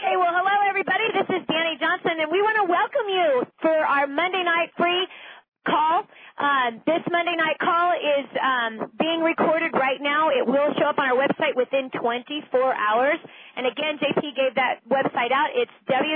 Okay, well, hello, everybody. This is Danny Johnson, and we want to welcome you for our Monday night free call. This Monday night call is being recorded right now. It will show up on our website within 24 hours. And again, JP gave that website out. It's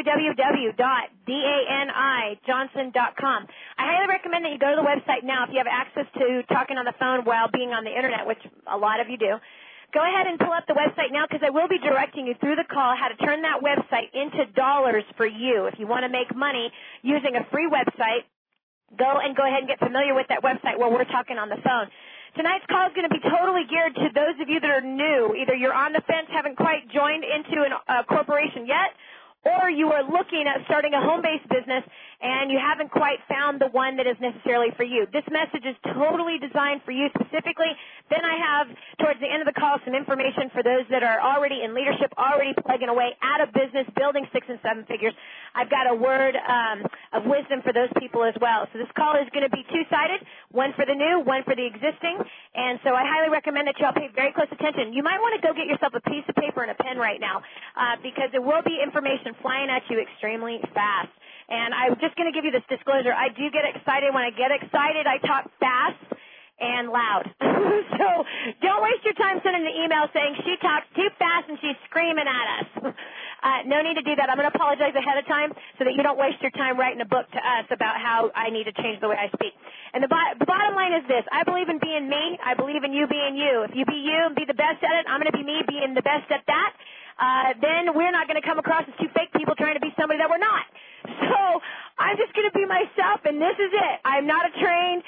www.danijohnson.com. I highly recommend that you go to the website now if you have access to talking on the phone while being on the Internet, which a lot of you do. Go ahead and pull up the website now because I will be directing you through the call how to turn that website into dollars for you. If you want to make money using a free website, go ahead and get familiar with that website while we're talking on the phone. Tonight's call is going to be totally geared to those of you that are new. Either you're on the fence, haven't quite joined into a corporation yet, or you are looking at starting a home-based business and you haven't quite found the one that is necessarily for you. This message is totally designed for you specifically. Then I have, towards the end of the call, some information for those that are already in leadership, already plugging away at a business, building 6 and 7 figures. I've got a word of wisdom for those people as well. So this call is going to be two-sided, one for the new, one for the existing. And so I highly recommend that you all pay very close attention. You might want to go get yourself a piece of paper and a pen right now because there will be information flying at you extremely fast. And I'm just going to give you this disclosure. I do get excited. When I get excited, I talk fast and loud. So don't waste your time sending an email saying she talks too fast and she's screaming at us. No need to do that. I'm going to apologize ahead of time so that you don't waste your time writing a book to us about how I need to change the way I speak. And the bottom line is this. I believe in being me. I believe in you being you. If you be you and be the best at it, I'm going to be me being the best at that. Then we're not going to come across as two fake people trying to be somebody that we're not. So I'm just going to be myself, and this is it. I'm not a trained,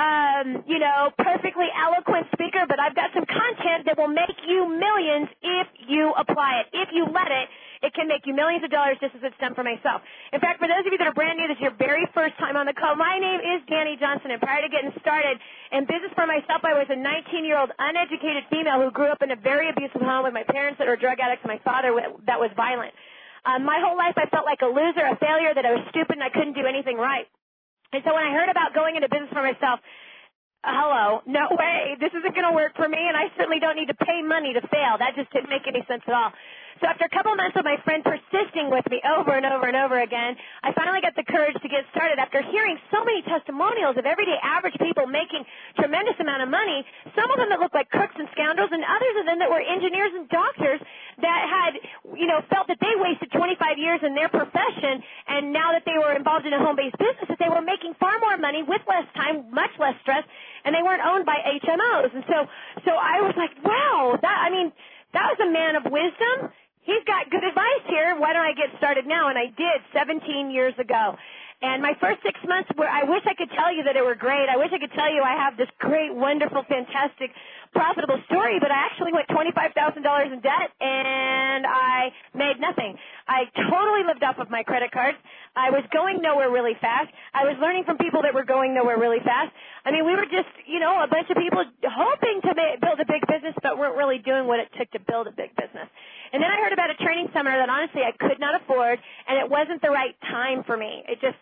perfectly eloquent speaker, but I've got some content that will make you millions if you apply it. If you let it, it can make you millions of dollars just as it's done for myself. In fact, for those of you that are brand new, this is your very first time on the call, my name is Danny Johnson, and prior to getting started in business for myself, I was a 19-year-old uneducated female who grew up in a very abusive home with my parents that were drug addicts and my father that was violent. My whole life I felt like a loser, a failure, that I was stupid and I couldn't do anything right. And so when I heard about going into business for myself, hello, no way, this isn't going to work for me, and I certainly don't need to pay money to fail. That just didn't make any sense at all. So after a couple of months of my friend persisting with me over and over and over again, I finally got the courage to get started after hearing so many testimonials of everyday average people making tremendous amount of money, some of them that looked like crooks and scoundrels, and others of them that were engineers and doctors that had, felt that they wasted 25 years in their profession, and now that they were involved in a home-based business, that they were making far more money with less time, much less stress, and they weren't owned by HMOs. And so I was like, wow, that was a man of wisdom. He's got good advice here. Why don't I get started now? And I did 17 years ago. And my first 6 months I wish I could tell you that it were great. I wish I could tell you I have this great, wonderful, fantastic, profitable story, but I actually went $25,000 in debt, and I made nothing. I totally lived off of my credit cards. I was going nowhere really fast. I was learning from people that were going nowhere really fast. We were just, a bunch of people hoping to build a big business, but weren't really doing what it took to build a big business. And then I heard about a training seminar that honestly I could not afford, and it wasn't the right time for me. It just,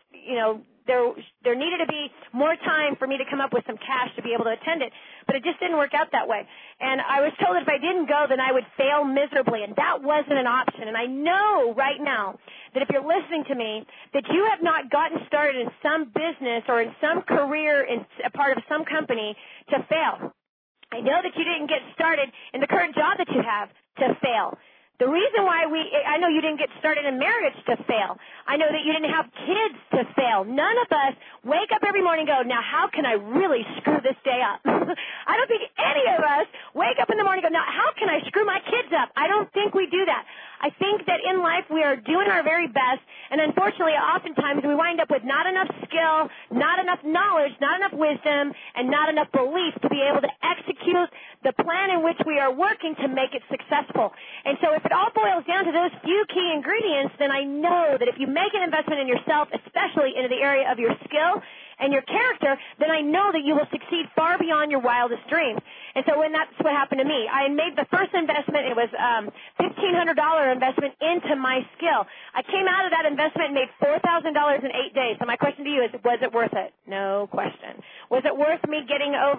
there needed to be more time for me to come up with some cash to be able to attend it, but it just didn't work out that way. And I was told that if I didn't go, then I would fail miserably, and that wasn't an option. And I know right now that if you're listening to me, that you have not gotten started in some business or in some career, in a part of some company to fail. I know that you didn't get started in the current job that you have to fail. The reason why I know you didn't get started in marriage to fail. I know that you didn't have kids to fail. None of us wake up every morning and go, now how can I really screw this day up? I don't think any of us wake up in the morning and go, now how can I screw my kids up? I don't think we do that. I think that in life we are doing our very best, and unfortunately oftentimes we wind up with not enough skill, not enough knowledge, not enough wisdom, and not enough belief to be able to execute the plan in which we are working to make it successful. And so if it all boils down to those few key ingredients, then I know that if you make an investment in yourself, especially into the area of your skill and your character, then I know that you will succeed far beyond your wildest dreams. And so that's what happened to me. I made the first investment. It was $1,500 investment into my skill. I came out of that investment and made $4,000 in 8 days. So my question to you is, was it worth it? No question. Was it worth me getting over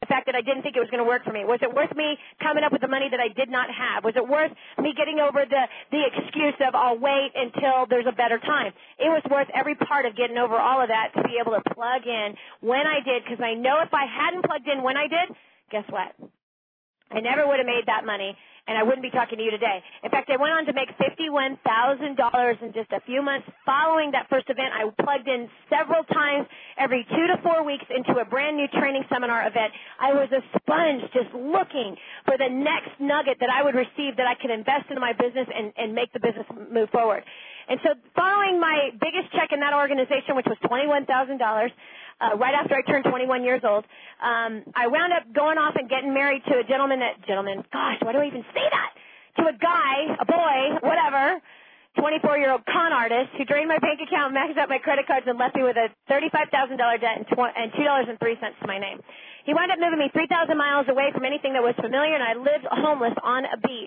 The fact that I didn't think it was going to work for me. Was it worth me coming up with the money that I did not have? Was it worth me getting over the excuse of I'll wait until there's a better time? It was worth every part of getting over all of that to be able to plug in when I did, because I know if I hadn't plugged in when I did, guess what? I never would have made that money, and I wouldn't be talking to you today. In fact, I went on to make $51,000 in just a few months following that first event. I plugged in several times every 2 to 4 weeks into a brand new training seminar event. I was a sponge just looking for the next nugget that I would receive that I could invest into my business and make the business move forward. And so following my biggest check in that organization, which was $21,000, right after I turned 21 years old, I wound up going off and getting married to a gentleman, gosh, why do I even say that? To a guy, a boy, whatever, 24-year-old con artist who drained my bank account, maxed out my credit cards, and left me with a $35,000 debt and $2.03 to my name. He wound up moving me 3,000 miles away from anything that was familiar, and I lived homeless on a beach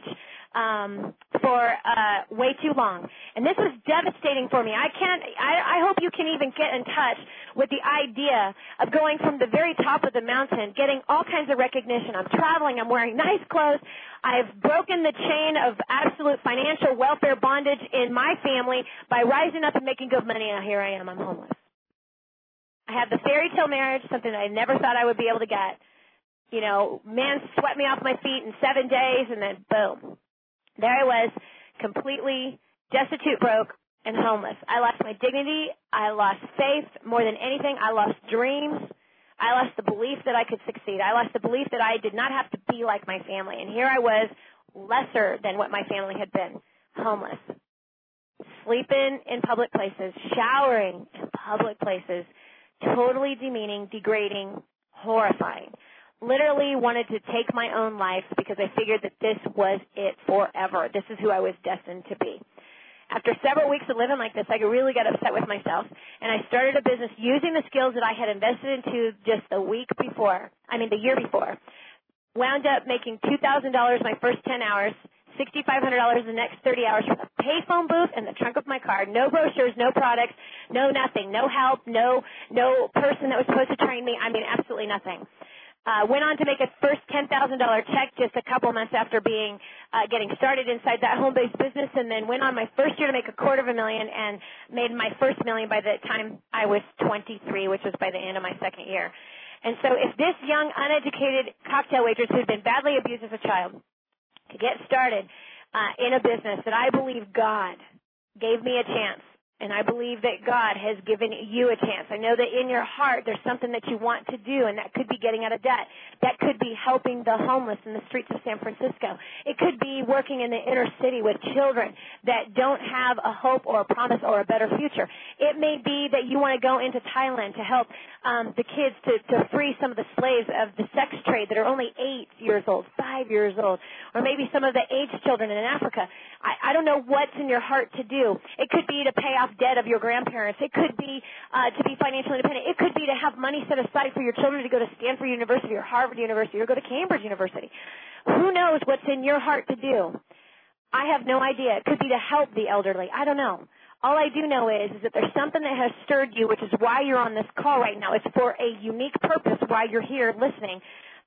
for way too long. And this was devastating for me. I hope you can even get in touch with the idea of going from the very top of the mountain, getting all kinds of recognition. I'm traveling. I'm wearing nice clothes. I've broken the chain of absolute financial welfare bondage in my family by rising up and making good money. Now here I am. I'm homeless. I had the fairy tale marriage, something that I never thought I would be able to get. You know, man swept me off my feet in 7 days, and then boom. There I was, completely destitute, broke, and homeless. I lost my dignity. I lost faith. More than anything, I lost dreams. I lost the belief that I could succeed. I lost the belief that I did not have to be like my family. And here I was, lesser than what my family had been, homeless, sleeping in public places, showering in public places, totally demeaning, degrading, horrifying. Literally wanted to take my own life because I figured that this was it forever. This is who I was destined to be. After several weeks of living like this, I really got upset with myself, and I started a business using the skills that I had invested into just the year before. Wound up making $2,000 my first 10 hours, $6,500 the next 30 hours from a payphone booth in the trunk of my car. No brochures, no products, no nothing, no help, no person that was supposed to train me. I mean, absolutely nothing. Went on to make a first $10,000 check just a couple months after getting started inside that home-based business, and then went on my first year to make $250,000 and made my first $1 million by the time I was 23, which was by the end of my second year. And so if this young, uneducated cocktail waitress who had been badly abused as a child could get started in a business that I believe God gave me a chance, and I believe that God has given you a chance. I know that in your heart there's something that you want to do, and that could be getting out of debt. That could be helping the homeless in the streets of San Francisco. It could be working in the inner city with children that don't have a hope or a promise or a better future. It may be that you want to go into Thailand to help the kids to free some of the slaves of the sex trade that are only 8 years old, 5 years old, or maybe some of the aged children in Africa. I don't know what's in your heart to do. It could be to pay off debt of your grandparents. It could be to be financially independent. It could be to have money set aside for your children to go to Stanford University or Harvard University or go to Cambridge University. Who knows what's in your heart to do? I have no idea. It could be to help the elderly. I don't know. All I do know is that there's something that has stirred you, which is why you're on this call right now. It's for a unique purpose why you're here listening,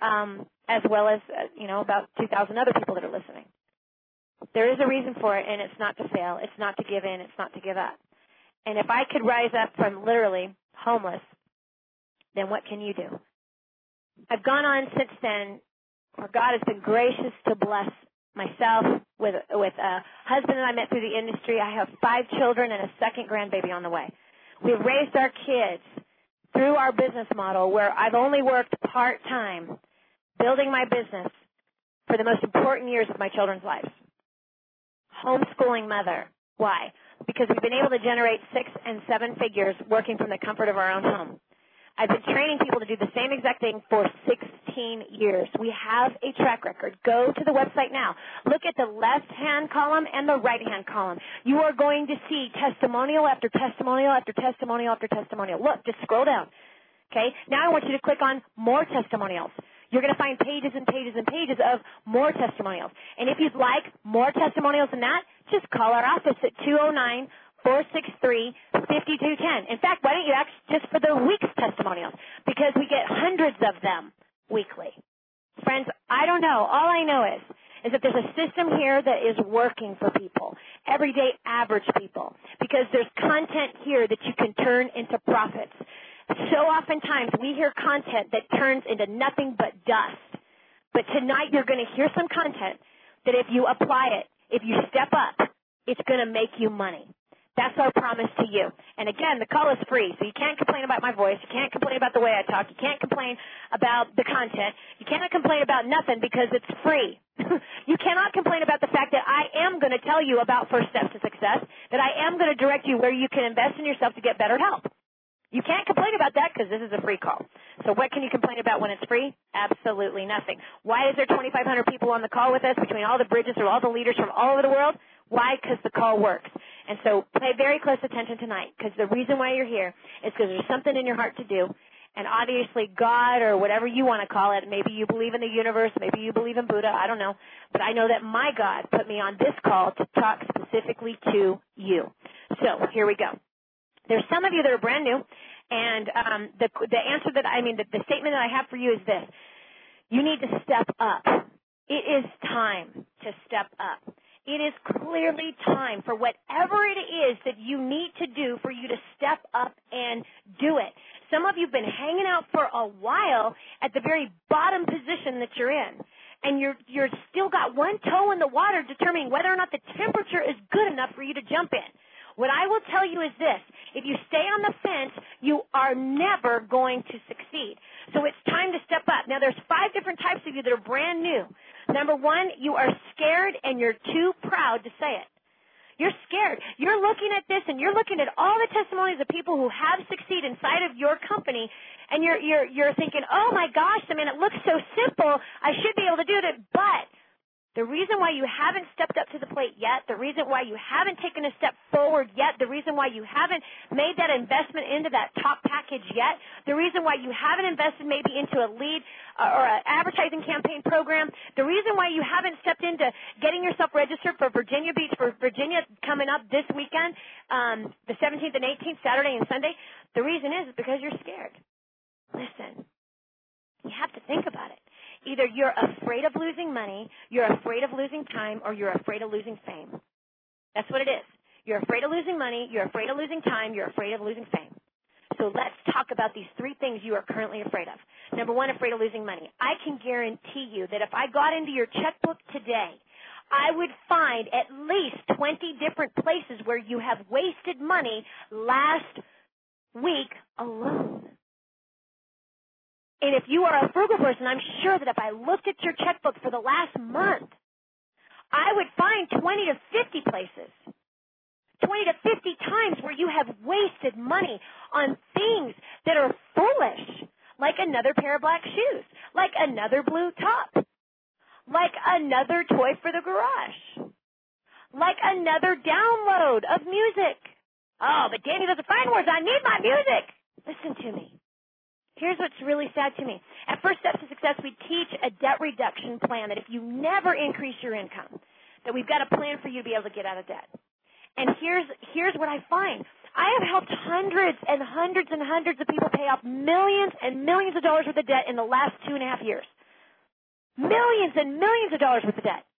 as well as, about 2,000 other people that are listening. There is a reason for it, and it's not to fail. It's not to give in. It's not to give up. And if I could rise up from literally homeless, then what can you do? I've gone on since then where God has been gracious to bless myself with a husband that I met through the industry. I have 5 children and a second grandbaby on the way. We've raised our kids through our business model where I've only worked part-time building my business for the most important years of my children's lives. Homeschooling mother. Why? Because we've been able to generate 6 and 7 figures working from the comfort of our own home. I've been training people to do the same exact thing for 16 years. We have a track record. Go to the website now. Look at the left-hand column and the right-hand column. You are going to see testimonial after testimonial after testimonial after testimonial. Look, just scroll down. Okay? Now I want you to click on more testimonials. You're going to find pages and pages and pages of more testimonials. And if you'd like more testimonials than that, just call our office at 209-463-5210. In fact, why don't you ask just for the week's testimonials? Because we get hundreds of them weekly. Friends, I don't know. All I know is that there's a system here that is working for people, everyday average people, because there's content here that you can turn into profits. So oftentimes we hear content that turns into nothing but dust. But tonight you're going to hear some content that if you apply it, if you step up, it's going to make you money. That's our promise to you. And again, the call is free, so you can't complain about my voice. You can't complain about the way I talk. You can't complain about the content. You cannot complain about nothing because it's free. You cannot complain about the fact that I am going to tell you about first steps to success, that I am going to direct you where you can invest in yourself to get better help. You can't complain about that because this is a free call. So what can you complain about when it's free? Absolutely nothing. Why is there 2,500 people on the call with us between all the bridges or all the leaders from all over the world? Why? Because the call works. And so pay very close attention tonight, because the reason why you're here is because there's something in your heart to do. And obviously God, or whatever you want to call it, maybe you believe in the universe, maybe you believe in Buddha, I don't know. But I know that my God put me on this call to talk specifically to you. So here we go. There's some of you that are brand new, and the answer that, the statement that I have for you is this. You need to step up. It is time to step up. It is clearly time for whatever it is that you need to do for you to step up and do it. Some of you have been hanging out for a while at the very bottom position that you're in, and you're still got one toe in the water determining whether or not the temperature is good enough for you to jump in. What I will tell you is this. If you stay on the fence, you are never going to succeed. So it's time to step up. Now, there's 5 different types of you that are brand new. Number 1, you are scared and you're too proud to say it. You're scared. You're looking at this and you're looking at all the testimonies of people who have succeeded inside of your company, and you're thinking, oh my gosh, it looks so simple. I should be able to do it, but the reason why you haven't stepped up to the plate yet, the reason why you haven't taken a step forward yet, the reason why you haven't made that investment into that top package yet, the reason why you haven't invested maybe into a lead or an advertising campaign program, the reason why you haven't stepped into getting yourself registered for Virginia Beach, for Virginia coming up this weekend, the 17th and 18th, Saturday and Sunday, the reason is because you're scared. Listen, you have to think about it. Either you're afraid of losing money, you're afraid of losing time, or you're afraid of losing fame. That's what it is. You're afraid of losing money, you're afraid of losing time, you're afraid of losing fame. So let's talk about these 3 things you are currently afraid of. Number 1, afraid of losing money. I can guarantee you that if I got into your checkbook today, I would find at least 20 different places where you have wasted money last week alone. And if you are a frugal person, I'm sure that if I looked at your checkbook for the last month, I would find 20 to 50 places, 20 to 50 times where you have wasted money on things that are foolish, like another pair of black shoes, like another blue top, like another toy for the garage, like another download of music. Oh, but Danny, those are fine words. I need my music. Listen to me. Here's what's really sad to me. At First Steps to Success, we teach a debt reduction plan that if you never increase your income, that we've got a plan for you to be able to get out of debt. And here's what I find. I have helped hundreds and hundreds and hundreds of people pay off millions and millions of dollars worth of debt in the last 2.5 years. Millions and millions of dollars worth of debt.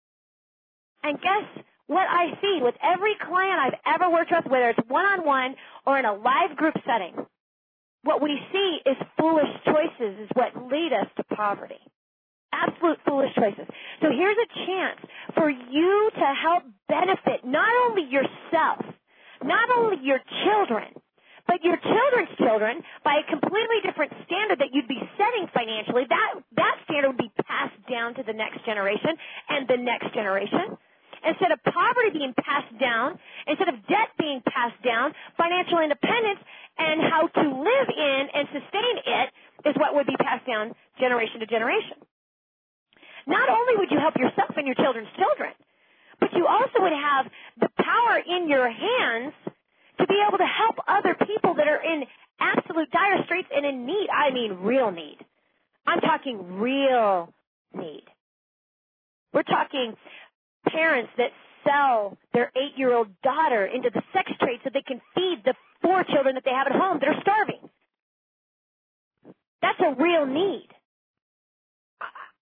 And guess what I see with every client I've ever worked with, whether it's one-on-one or in a live group setting, what we see is foolish choices is what lead us to poverty. Absolute foolish choices. So here's a chance for you to help benefit not only yourself, not only your children, but your children's children by a completely different standard that you'd be setting financially. That standard would be passed down to the next generation and the next generation. Instead of poverty being passed down, instead of debt being passed down, financial independence and how to live in and sustain it is what would be passed down generation to generation. Not only would you help yourself and your children's children, but you also would have the power in your hands to be able to help other people that are in absolute dire straits and in need. I mean real need. I'm talking real need. We're talking parents that sell their 8-year-old daughter into the sex trade so they can feed the 4 children that they have at home that are starving. That's a real need.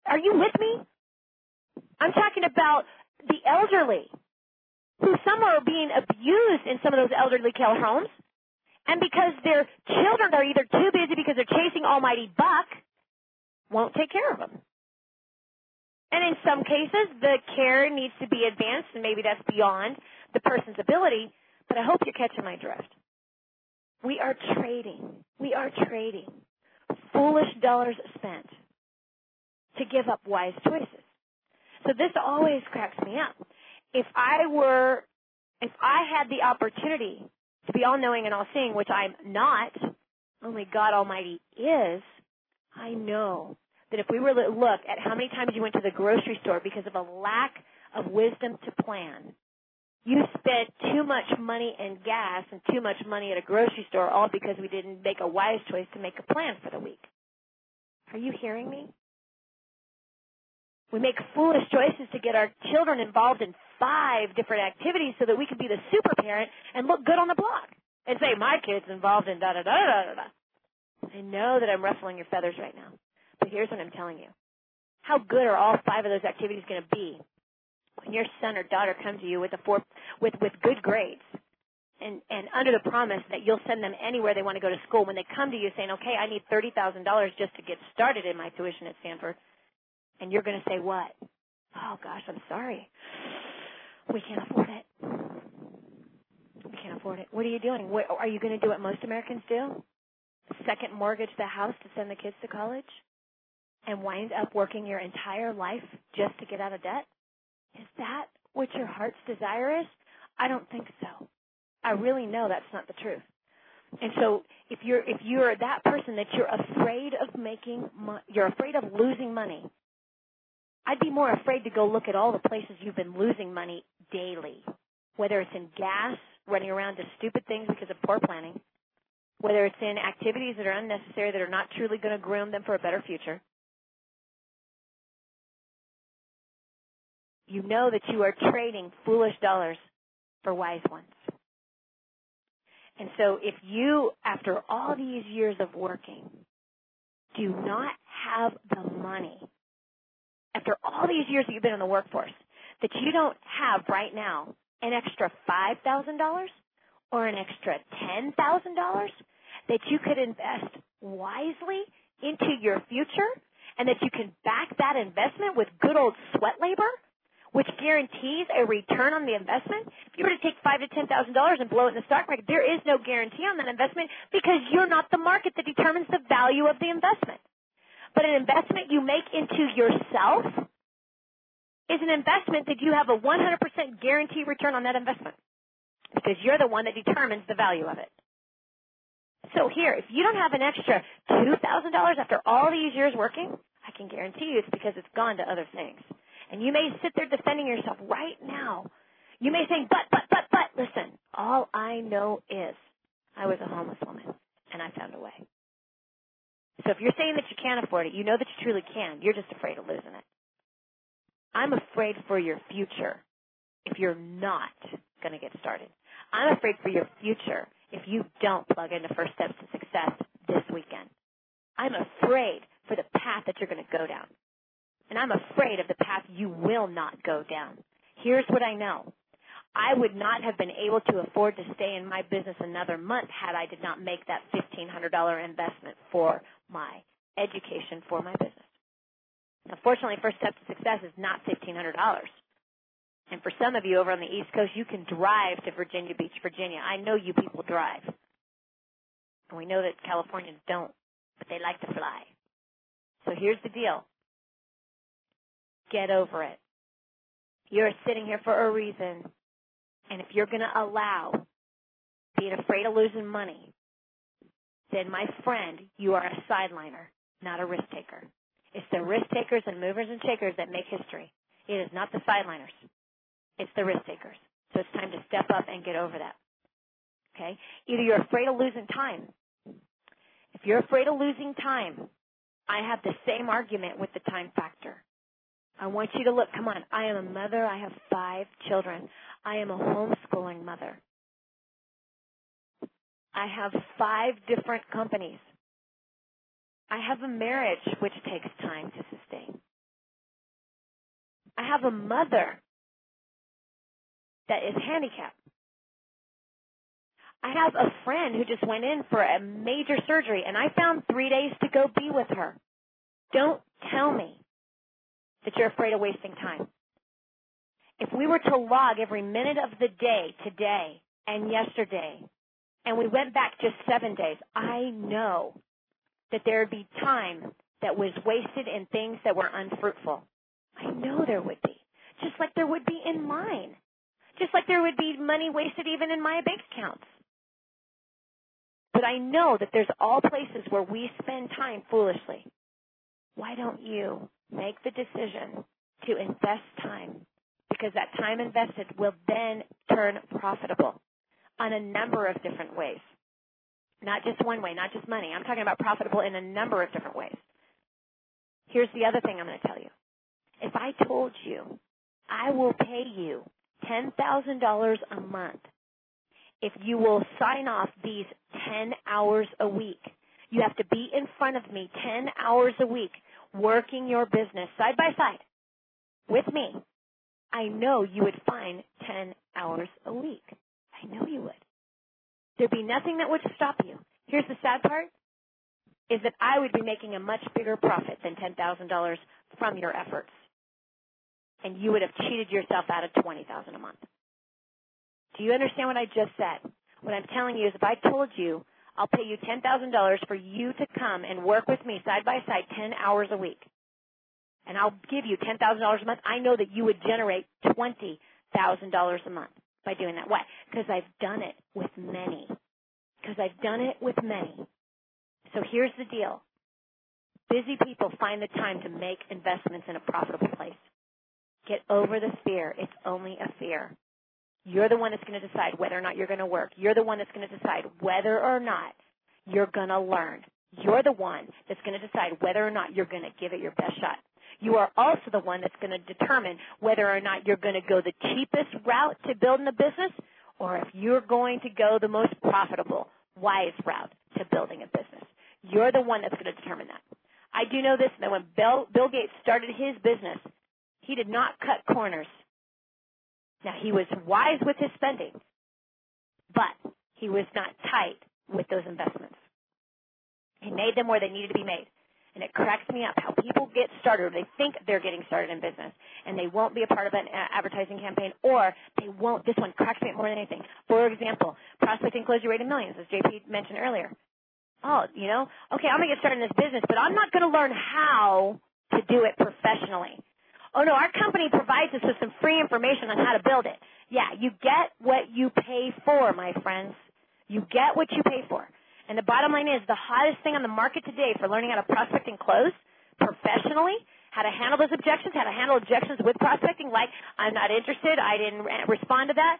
Are you with me? I'm talking about the elderly, who some are being abused in some of those elderly care homes, and because their children are either too busy because they're chasing almighty buck, won't take care of them. And in some cases, the care needs to be advanced, and maybe that's beyond the person's ability, but I hope you're catching my drift. We are trading foolish dollars spent to give up wise choices. So this always cracks me up. If I had the opportunity to be all-knowing and all-seeing, which I'm not, only God Almighty is, I know that if we were to look at how many times you went to the grocery store because of a lack of wisdom to plan, you spent too much money in gas and too much money at a grocery store, all because we didn't make a wise choice to make a plan for the week. Are you hearing me? We make foolish choices to get our children involved in 5 different activities so that we can be the super parent and look good on the block and say, my kid's involved in da-da-da-da-da-da. I know that I'm ruffling your feathers right now, but here's what I'm telling you. How good are all 5 of those activities going to be when your son or daughter comes to you with good grades and under the promise that you'll send them anywhere they want to go to school, when they come to you saying, okay, I need $30,000 just to get started in my tuition at Stanford, and you're going to say what? Oh, gosh, I'm sorry. We can't afford it. We can't afford it. What are you doing? Are you going to do what most Americans do? Second mortgage the house to send the kids to college and wind up working your entire life just to get out of debt? Is that what your heart's desire is? I don't think so. I really know that's not the truth. And so if you're that person that you're afraid of losing money, I'd be more afraid to go look at all the places you've been losing money daily, whether it's in gas, running around to stupid things because of poor planning, whether it's in activities that are unnecessary that are not truly going to groom them for a better future. You know that you are trading foolish dollars for wise ones. And so if you, after all these years of working, do not have the money, after all these years that you've been in the workforce, that you don't have right now an extra $5,000 or an extra $10,000 that you could invest wisely into your future, and that you can back that investment with good old sweat labor, which guarantees a return on the investment. If you were to take $5,000 to $10,000 and blow it in the stock market, there is no guarantee on that investment because you're not the market that determines the value of the investment. But an investment you make into yourself is an investment that you have a 100% guaranteed return on that investment because you're the one that determines the value of it. So here, if you don't have an extra $2,000 after all these years working, I can guarantee you it's because it's gone to other things. And you may sit there defending yourself right now. You may say, but, listen, all I know is I was a homeless woman, and I found a way. So if you're saying that you can't afford it, you know that you truly can. You're just afraid of losing it. I'm afraid for your future if you're not going to get started. I'm afraid for your future if you don't plug into First Steps to Success this weekend. I'm afraid for the path that you're going to go down. And I'm afraid of the path you will not go down. Here's what I know. I would not have been able to afford to stay in my business another month had I did not make that $1,500 investment for my education, for my business. Now, fortunately, First Step to Success is not $1,500. And for some of you over on the East Coast, you can drive to Virginia Beach, Virginia. I know you people drive. And we know that Californians don't, but they like to fly. So here's the deal. Get over it. You're sitting here for a reason. And if you're going to allow being afraid of losing money, then, my friend, you are a sideliner, not a risk taker. It's the risk takers and movers and shakers that make history. It is not the sideliners. It's the risk takers. So it's time to step up and get over that. Okay? Either you're afraid of losing time. If you're afraid of losing time, I have the same argument with the time factor. I want you to look. Come on. I am a mother. I have 5 children. I am a homeschooling mother. I have 5 different companies. I have a marriage which takes time to sustain. I have a mother that is handicapped. I have a friend who just went in for a major surgery, and I found 3 days to go be with her. Don't tell me that you're afraid of wasting time. If we were to log every minute of the day today and yesterday, and we went back just 7 days, I know that there would be time that was wasted in things that were unfruitful. I know there would be, just like there would be in mine, just like there would be money wasted even in my bank accounts. But I know that there's all places where we spend time foolishly. Why don't you make the decision to invest time? Because that time invested will then turn profitable on a number of different ways. Not just one way, not just money. I'm talking about profitable in a number of different ways. Here's the other thing I'm going to tell you. If I told you I will pay you $10,000 a month if you will sign off these 10 hours a week, you have to be in front of me 10 hours a week working your business side by side with me, I know you would find 10 hours a week. I know you would. There'd be nothing that would stop you. Here's the sad part, is that I would be making a much bigger profit than $10,000 from your efforts. And you would have cheated yourself out of $20,000 a month. Do you understand what I just said? What I'm telling you is if I told you I'll pay you $10,000 for you to come and work with me side by side 10 hours a week, and I'll give you $10,000 a month, I know that you would generate $20,000 a month by doing that. Why? Because I've done it with many. So here's the deal. Busy people find the time to make investments in a profitable place. Get over the fear. It's only a fear. You're the one that's going to decide whether or not you're going to work. You're the one that's going to decide whether or not you're going to learn. You're the one that's going to decide whether or not you're going to give it your best shot. You are also the one that's going to determine whether or not you're going to go the cheapest route to building a business or if you're going to go the most profitable, wise route to building a business. You're the one that's going to determine that. I do know this, that when Bill Gates started his business, he did not cut corners. Now, he was wise with his spending, but he was not tight with those investments. He made them where they needed to be made. And it cracks me up how people get started, or they think they're getting started in business, and they won't be a part of an advertising campaign, or they won't. This one cracks me up more than anything. For example, prospecting close your rate of millions, as JP mentioned earlier. Oh, okay, I'm going to get started in this business, but I'm not going to learn how to do it professionally. Oh, no, our company provides us with some free information on how to build it. Yeah, you get what you pay for, my friends. You get what you pay for. And the bottom line is the hottest thing on the market today for learning how to prospect and close professionally, how to handle those objections, how to handle objections with prospecting, like I'm not interested, I didn't respond to that,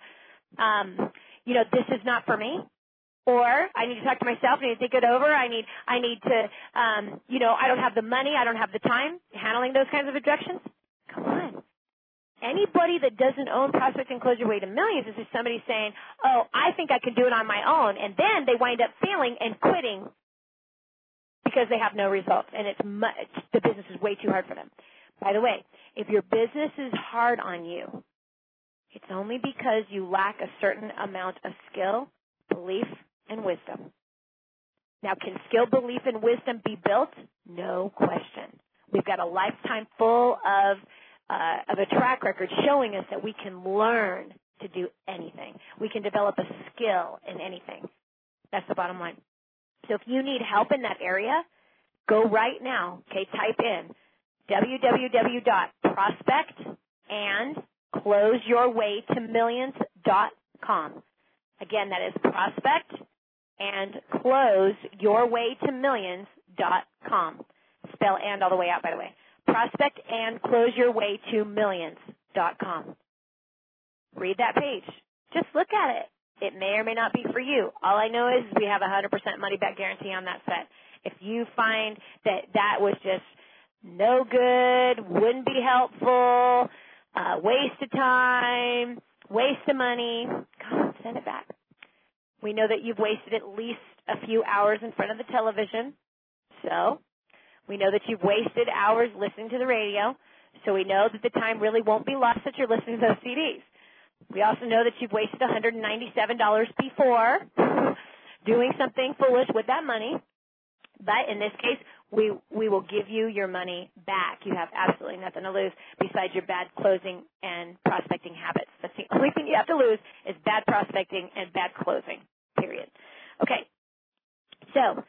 this is not for me. Or I need to talk to myself, I need to think it over, I need to, I don't have the money, I don't have the time, handling those kinds of objections. Come on. Anybody that doesn't own Prospect and Close Your Way to Millions is just somebody saying, oh, I think I can do it on my own, and then they wind up failing and quitting because they have no results, and the business is way too hard for them. By the way, if your business is hard on you, it's only because you lack a certain amount of skill, belief, and wisdom. Now, can skill, belief, and wisdom be built? No question. We've got a lifetime full of a track record showing us that we can learn to do anything. We can develop a skill in anything. That's the bottom line. So if you need help in that area, go right now, type in www.prospectandcloseyourwaytomillions.com. Again, that is prospectandcloseyourwaytomillions.com. Spell and all the way out, by the way. Prospectandcloseyourwaytomillions.com. Read that page. Just look at it. It may or may not be for you. All I know is we have a 100% money-back guarantee on that set. If you find that was just no good, wouldn't be helpful, waste of time, waste of money, come on, send it back. We know that you've wasted at least a few hours in front of the television, so we know that you've wasted hours listening to the radio, So we know that the time really won't be lost that you're listening to those CDs. We also know that you've wasted $197 before doing something foolish with that money. But in this case, we will give you your money back. You have absolutely nothing to lose besides your bad closing and prospecting habits. That's the only thing you have to lose is bad prospecting and bad closing, period. Okay. So,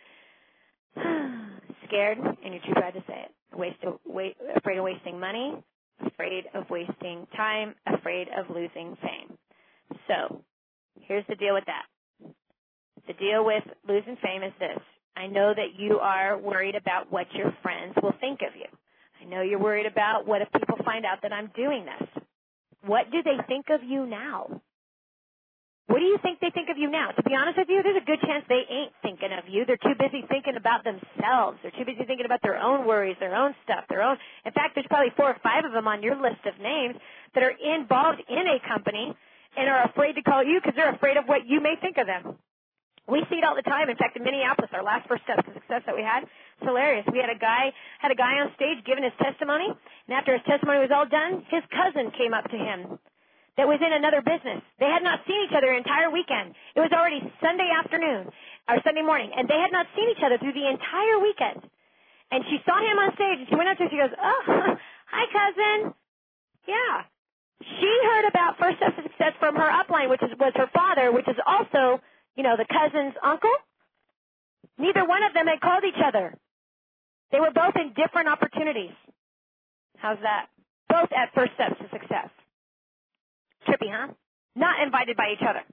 scared, and you're too proud to say it. Afraid of wasting money, afraid of wasting time, afraid of losing fame. So, here's the deal with that. The deal with losing fame is this. I know that you are worried about what your friends will think of you. I know you're worried about what if people find out that I'm doing this. What do they think of you now? What do you think they think of you now? To be honest with you, there's a good chance they ain't thinking of you. They're too busy thinking about themselves. They're too busy thinking about their own worries, their own stuff, In fact, there's probably 4 or 5 of them on your list of names that are involved in a company and are afraid to call you because they're afraid of what you may think of them. We see it all the time. In fact, in Minneapolis, our last First Steps to Success that we had, it's hilarious. We had a guy on stage giving his testimony, and after his testimony was all done, his cousin came up to him that was in another business. They had not seen each other an entire weekend. It was already Sunday afternoon or Sunday morning, and they had not seen each other through the entire weekend. And she saw him on stage, and she went up to him, she goes, "Oh, hi, cousin." Yeah. She heard about First Steps to Success from her upline, was her father, which is also the cousin's uncle. Neither one of them had called each other. They were both in different opportunities. How's that? Both at First Steps to Success. Trippy, huh? Not invited by each other.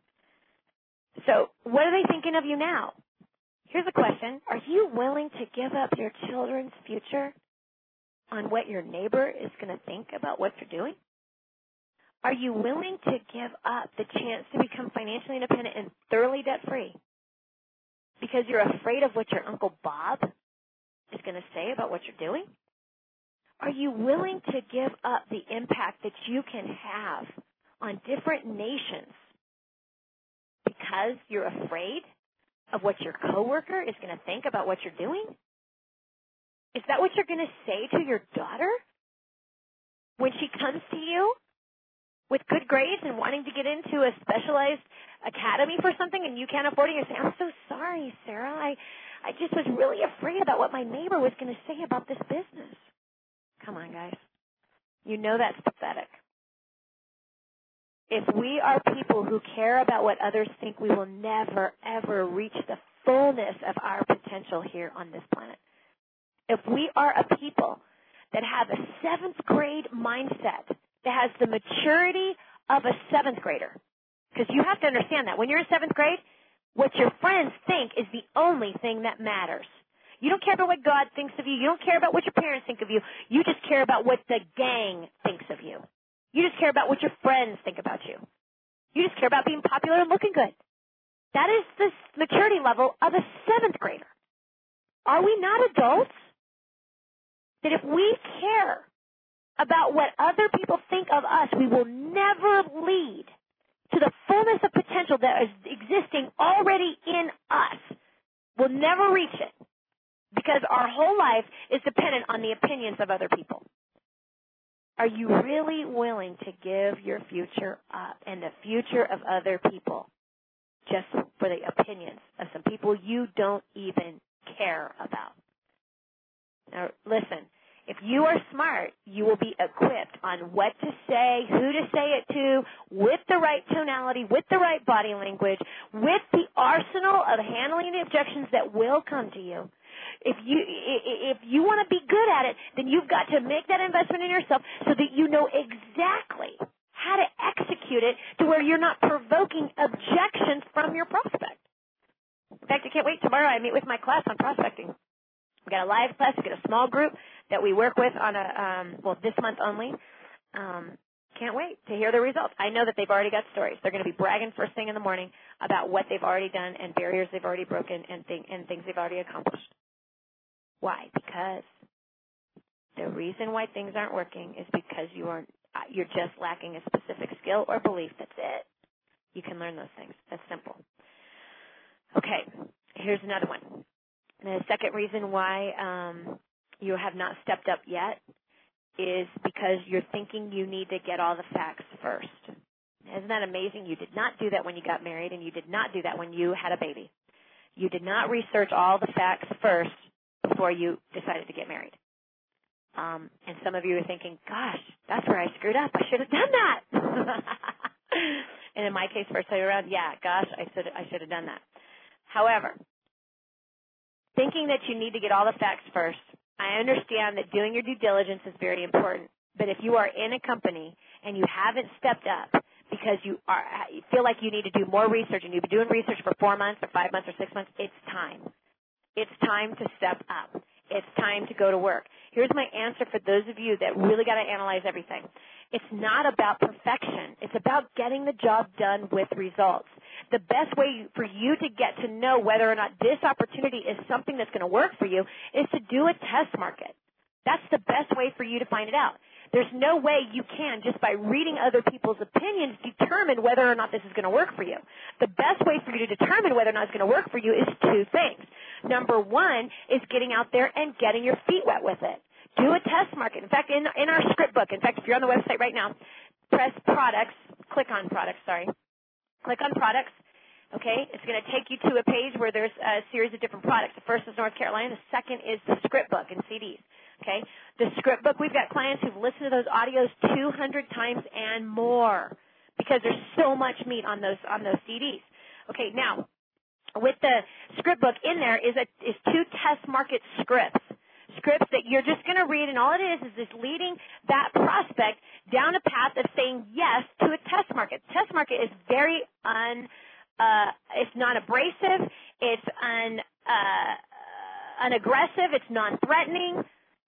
So what are they thinking of you now? Here's a question. Are you willing to give up your children's future on what your neighbor is going to think about what you're doing? Are you willing to give up the chance to become financially independent and thoroughly debt-free because you're afraid of what your Uncle Bob is going to say about what you're doing? Are you willing to give up the impact that you can have on different nations because you're afraid of what your coworker is going to think about what you're doing? Is that what you're going to say to your daughter when she comes to you with good grades and wanting to get into a specialized academy for something and you can't afford it? You say, "I'm so sorry, Sarah. I just was really afraid about what my neighbor was going to say about this business." Come on, guys. You know that's pathetic. If we are people who care about what others think, we will never, ever reach the fullness of our potential here on this planet. If we are a people that have a 7th grade mindset, that has the maturity of a 7th grader, because you have to understand that when you're in 7th grade, what your friends think is the only thing that matters. You don't care about what God thinks of you. You don't care about what your parents think of you. You just care about what the gang thinks of you. You just care about what your friends think about you. You just care about being popular and looking good. That is the maturity level of a 7th grader. Are we not adults? That if we care about what other people think of us, we will never lead to the fullness of potential that is existing already in us. We'll never reach it because our whole life is dependent on the opinions of other people. Are you really willing to give your future up and the future of other people just for the opinions of some people you don't even care about? Now, listen, if you are smart, you will be equipped on what to say, who to say it to, with the right tonality, with the right body language, with the arsenal of handling the objections that will come to you. If you want to be good at it, then you've got to make that investment in yourself so that you know exactly how to execute it to where you're not provoking objections from your prospect. In fact, I can't wait. Tomorrow I meet with my class on prospecting. We've got a live class. We've got a small group that we work with on this month only. Can't wait to hear the results. I know that they've already got stories. They're going to be bragging first thing in the morning about what they've already done and barriers they've already broken and things they've already accomplished. Why? Because the reason why things aren't working is because you're just lacking a specific skill or belief. That's it. You can learn those things. That's simple. Okay, here's another one. The second reason why you have not stepped up yet is because you're thinking you need to get all the facts first. Isn't that amazing? You did not do that when you got married, and you did not do that when you had a baby. You did not research all the facts first before you decided to get married. And some of you are thinking, gosh, that's where I screwed up. I should have done that. And in my case, first time around, yeah, gosh, I should have done that. However, thinking that you need to get all the facts first, I understand that doing your due diligence is very important. But if you are in a company and you haven't stepped up because you feel like you need to do more research and you've been doing research for 4 months or 5 months or 6 months, it's time. It's time to step up. It's time to go to work. Here's my answer for those of you that really got to analyze everything. It's not about perfection. It's about getting the job done with results. The best way for you to get to know whether or not this opportunity is something that's going to work for you is to do a test market. That's the best way for you to find it out. There's no way you can, just by reading other people's opinions, determine whether or not this is going to work for you. The best way for you to determine whether or not it's going to work for you is two things. Number one is getting out there and getting your feet wet with it. Do a test market. In fact, in our script book, in fact, if you're on the website right now, press products, click on products, Click on products, okay? It's going to take you to a page where there's a series of different products. The first is North Carolina. The second is the script book and CDs. Okay, the script book, we've got clients who've listened to those audios 200 times and more because there's so much meat on those CDs. Okay, now with the script book in there is two test market scripts that you're just going to read, and all it is leading that prospect down a path of saying yes to a test market. Test market is very it's non-abrasive, it's unaggressive, it's non-threatening.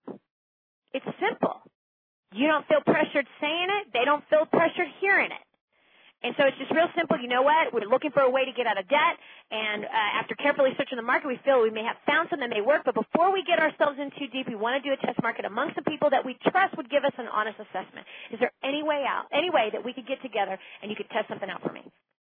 It's simple. You don't feel pressured saying it. They don't feel pressured hearing it. And so it's just real simple. You know what? We're looking for a way to get out of debt. And after carefully searching the market, we feel we may have found something that may work. But before we get ourselves in too deep, we want to do a test market among some people that we trust would give us an honest assessment. Is there any way out, any way that we could get together and you could test something out for me?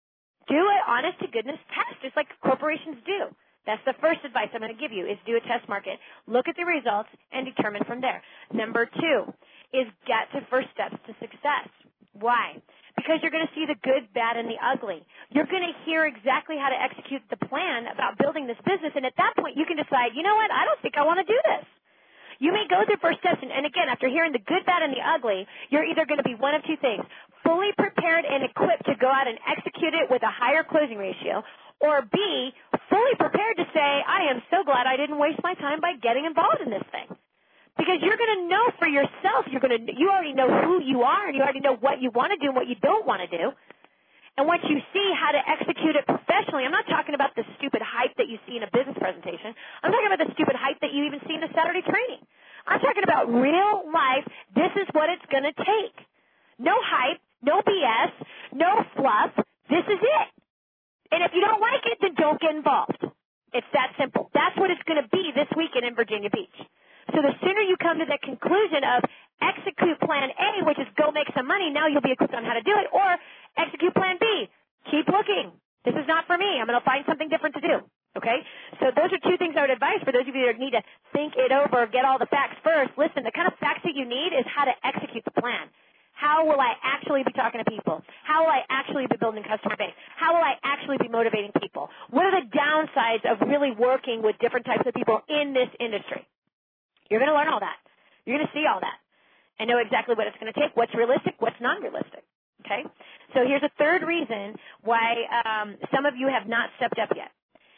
Do an honest-to-goodness test, just like corporations do. That's the first advice I'm going to give you is do a test market, look at the results, and determine from there. Number two is get to first steps to success. Why? Because you're going to see the good, bad, and the ugly. You're going to hear exactly how to execute the plan about building this business, and at that point you can decide, you know what, I don't think I want to do this. You may go through first steps, and again, after hearing the good, bad, and the ugly, you're either going to be one of two things, fully prepared and equipped to go out and execute it with a higher closing ratio, or B, fully prepared to say, I am so glad I didn't waste my time by getting involved in this thing. Because you're going to know for yourself, you already know who you are, and you already know what you want to do and what you don't want to do. And once you see how to execute it professionally, I'm not talking about the stupid hype that you see in a business presentation. I'm talking about the stupid hype that you even see in a Saturday training. I'm talking about real life, this is what it's going to take. No hype, no BS, no fluff, this is it. And if you don't like it, then don't get involved. It's that simple. That's what it's going to be this weekend in Virginia Beach. So the sooner you come to the conclusion of execute plan A, which is go make some money, now you'll be equipped on how to do it, or execute plan B, keep looking. This is not for me. I'm going to find something different to do. Okay? So those are two things I would advise for those of you that need to think it over, get all the facts first. Listen, the kind of facts that you need is how to execute the plan. How will I actually be talking to people? How will I actually be building customer base? How will I actually be motivating people? What are the downsides of really working with different types of people in this industry? You're going to learn all that. You're going to see all that and know exactly what it's going to take, what's realistic, what's non-realistic. Okay? So here's a third reason why some of you have not stepped up yet,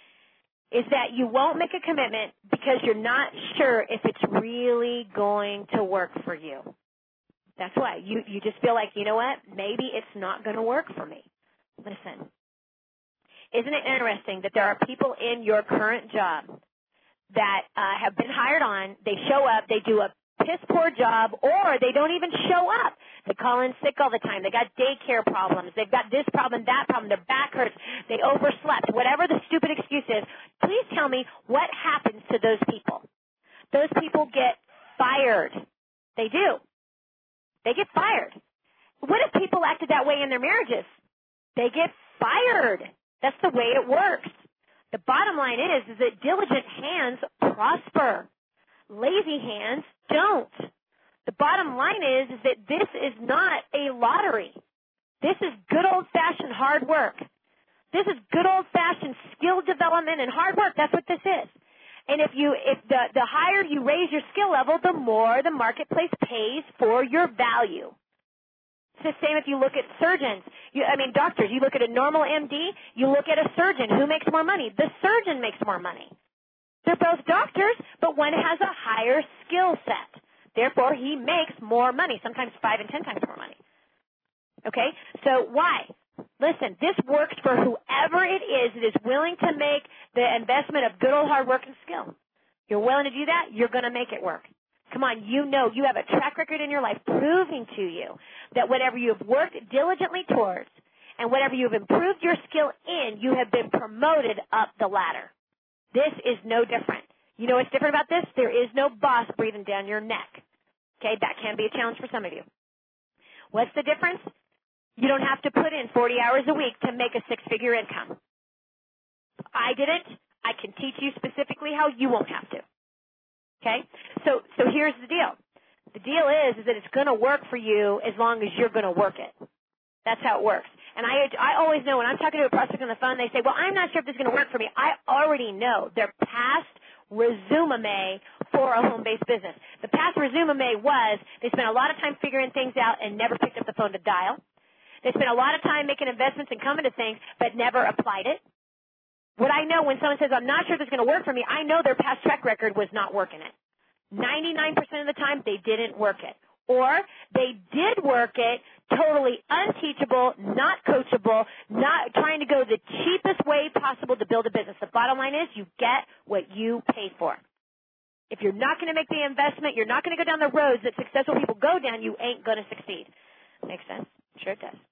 is that you won't make a commitment because you're not sure if it's really going to work for you. That's why. You just feel like, you know what, maybe it's not going to work for me. Listen, isn't it interesting that there are people in your current job that have been hired on, they show up, they do a piss-poor job, or they don't even show up. They call in sick all the time. They got daycare problems. They've got this problem, that problem. Their back hurts. They overslept. Whatever the stupid excuse is, please tell me what happens to those people. Those people get fired. They do. They get fired. What if people acted that way in their marriages? They get fired. That's the way it works. The bottom line is that diligent hands prosper. Lazy hands don't. The bottom line is that this is not a lottery. This is good old-fashioned hard work. This is good old-fashioned skill development and hard work. That's what this is. And if the higher you raise your skill level, the more the marketplace pays for your value. It's the same if you look at surgeons. Doctors. You look at a normal MD, you look at a surgeon. Who makes more money? The surgeon makes more money. They're both doctors, but one has a higher skill set. Therefore, he makes more money, sometimes 5 and 10 times more money. Okay? So why? Listen, this works for whoever it is that is willing to make the investment of good old hard work and skill. You're willing to do that, you're going to make it work. Come on, you have a track record in your life proving to you that whatever you have worked diligently towards and whatever you have improved your skill in, you have been promoted up the ladder. This is no different. You know what's different about this? There is no boss breathing down your neck. Okay, that can be a challenge for some of you. What's the difference? You don't have to put in 40 hours a week to make a six-figure income. I didn't. I can teach you specifically how you won't have to. Okay? So here's the deal. The deal is that it's going to work for you as long as you're going to work it. That's how it works. And I always know when I'm talking to a prospect on the phone, they say, well, I'm not sure if this is going to work for me. I already know their past resume for a home-based business. The past resume was they spent a lot of time figuring things out and never picked up the phone to dial. They spent a lot of time making investments and coming to things but never applied it. What I know when someone says, I'm not sure this is going to work for me, I know their past track record was not working it. 99% of the time, they didn't work it. Or they did work it totally unteachable, not coachable, not trying to go the cheapest way possible to build a business. The bottom line is you get what you pay for. If you're not going to make the investment, you're not going to go down the roads that successful people go down, you ain't going to succeed. Makes sense? Sure it does.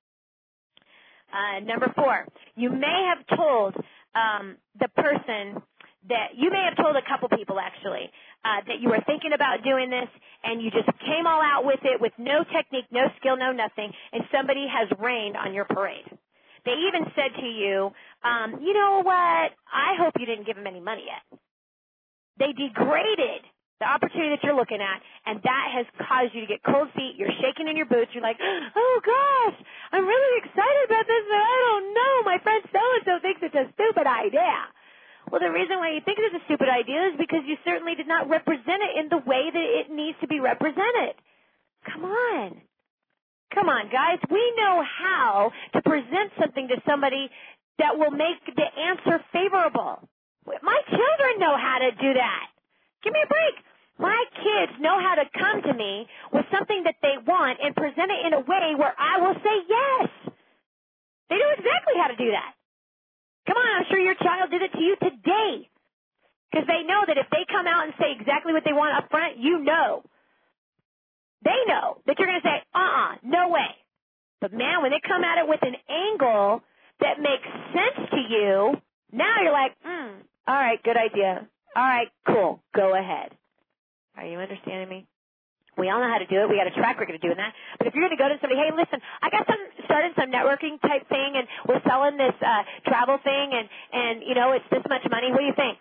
Number 4, you may have told the person that you may have told a couple people actually that you were thinking about doing this and you just came all out with it with no technique, no skill, no nothing, and somebody has rained on your parade. They even said to you, you know what, I hope you didn't give them any money yet. They degraded the opportunity that you're looking at, and that has caused you to get cold feet. You're shaking in your boots. You're like, oh, gosh, I'm really excited about this, but I don't know. My friend so-and-so thinks it's a stupid idea. Well, the reason why you think it's a stupid idea is because you certainly did not represent it in the way that it needs to be represented. Come on. Come on, guys. We know how to present something to somebody that will make the answer favorable. My children know how to do that. Give me a break. My kids know how to come to me with something that they want and present it in a way where I will say yes. They know exactly how to do that. Come on, I'm sure your child did it to you today. Because they know that if they come out and say exactly what they want up front, you know. They know that you're going to say, no way. But, man, when they come at it with an angle that makes sense to you, now you're like, all right, good idea. All right, cool, go ahead. Are you understanding me? We all know how to do it. We got a track record of doing that. But if you're going to go to somebody, hey, listen, I got started some networking type thing, and we're selling this travel thing, and you know, it's this much money. What do you think?